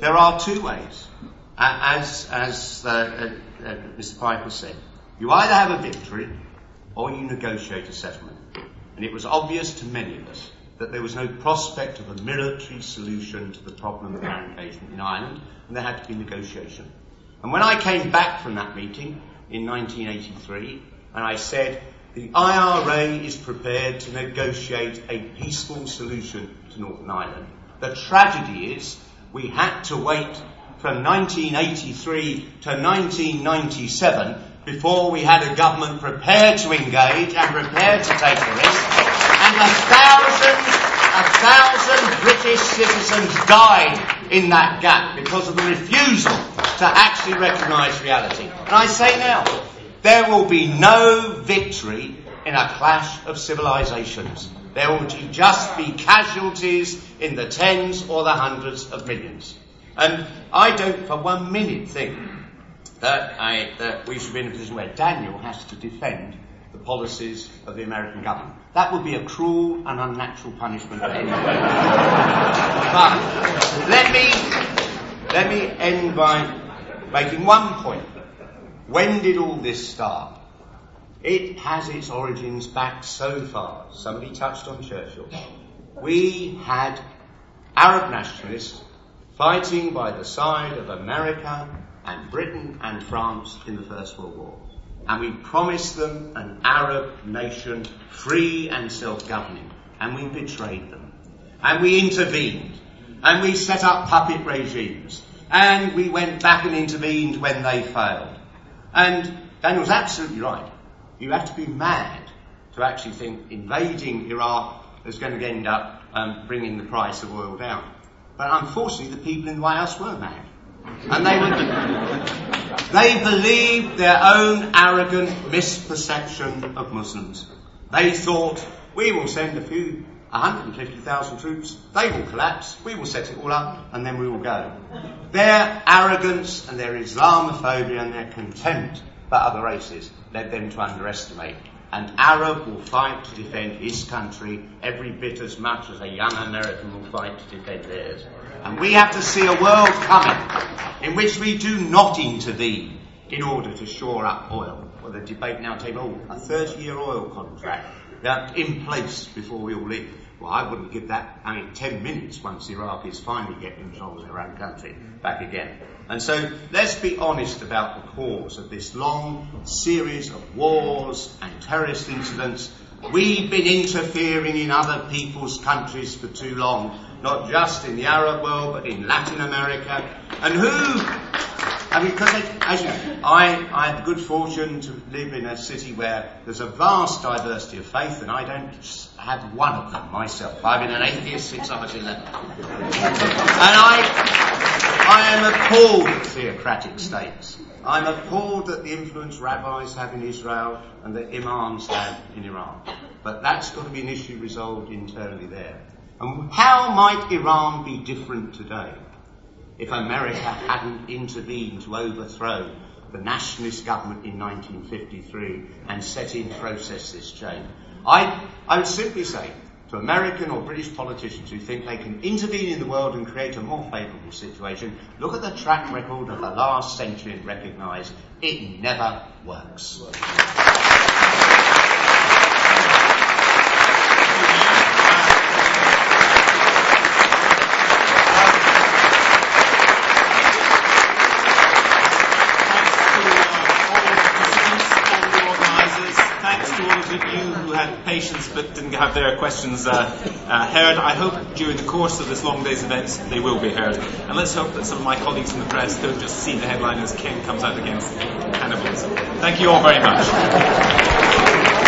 there are two ways. Uh, as as uh, uh, uh, Mister Piper said, you either have a victory or you negotiate a settlement. And it was obvious to many of us that there was no prospect of a military solution to the problem of our engagement in Ireland, and there had to be negotiation. And when I came back from that meeting in nineteen eighty-three, and I said, the I R A is prepared to negotiate a peaceful solution to Northern Ireland, the tragedy is we had to wait from nineteen eighty-three to nineteen ninety-seven before we had a government prepared to engage and prepared to take the risk, and a thousand, a thousand British citizens died in that gap because of the refusal to actually recognise reality. And I say now, there will be no victory in a clash of civilisations. There will just be casualties in the tens or the hundreds of millions. And I don't for one minute think that, I, that we should be in a position where Daniel has to defend the policies of the American government. That would be a cruel and unnatural punishment for anyone. But let me, let me end by making one point. When did all this start? It has its origins back so far. Somebody touched on Churchill. We had Arab nationalists fighting by the side of America and Britain and France in the First World War. And we promised them an Arab nation, free and self-governing. And we betrayed them. And we intervened. And we set up puppet regimes. And we went back and intervened when they failed. And Daniel's absolutely right. You have to be mad to actually think invading Iraq is going to end up um, bringing the price of oil down. But unfortunately, the people in the White House were mad. And they were, they believed their own arrogant misperception of Muslims. They thought, we will send a few, one hundred fifty thousand troops, they will collapse, we will set it all up, and then we will go. Their arrogance and their Islamophobia and their contempt for other races led them to underestimate. An Arab will fight to defend his country every bit as much as a young American will fight to defend theirs. And we have to see a world coming in which we do not intervene in order to shore up oil. Well, the debate now takes, oh, a thirty-year oil contract uh, in place before we all leave. Well, I wouldn't give that, I mean, ten minutes once the Iraqis finally get control of their own country back again. And so let's be honest about the cause of this long series of wars and terrorist incidents. We've been interfering in other people's countries for too long, not just in the Arab world, but in Latin America. And who, I mean, because as you know, I, I have the good fortune to live in a city where there's a vast diversity of faith, and I don't have one of them myself. I've been an atheist since I was eleven. And I, I am appalled at theocratic states. I'm appalled at the influence rabbis have in Israel and that imams have in Iran. But that's got to be an issue resolved internally there. And how might Iran be different today if America hadn't intervened to overthrow the nationalist government in nineteen fifty-three and set in process this change? I, I would simply say to American or British politicians who think they can intervene in the world and create a more favourable situation, look at the track record of the last century and recognise it never works. Patience but didn't have their questions uh, uh, heard. I hope during the course of this long day's events they will be heard. And let's hope that some of my colleagues in the press don't just see the headline as Ken comes out against cannibalism. Thank you all very much.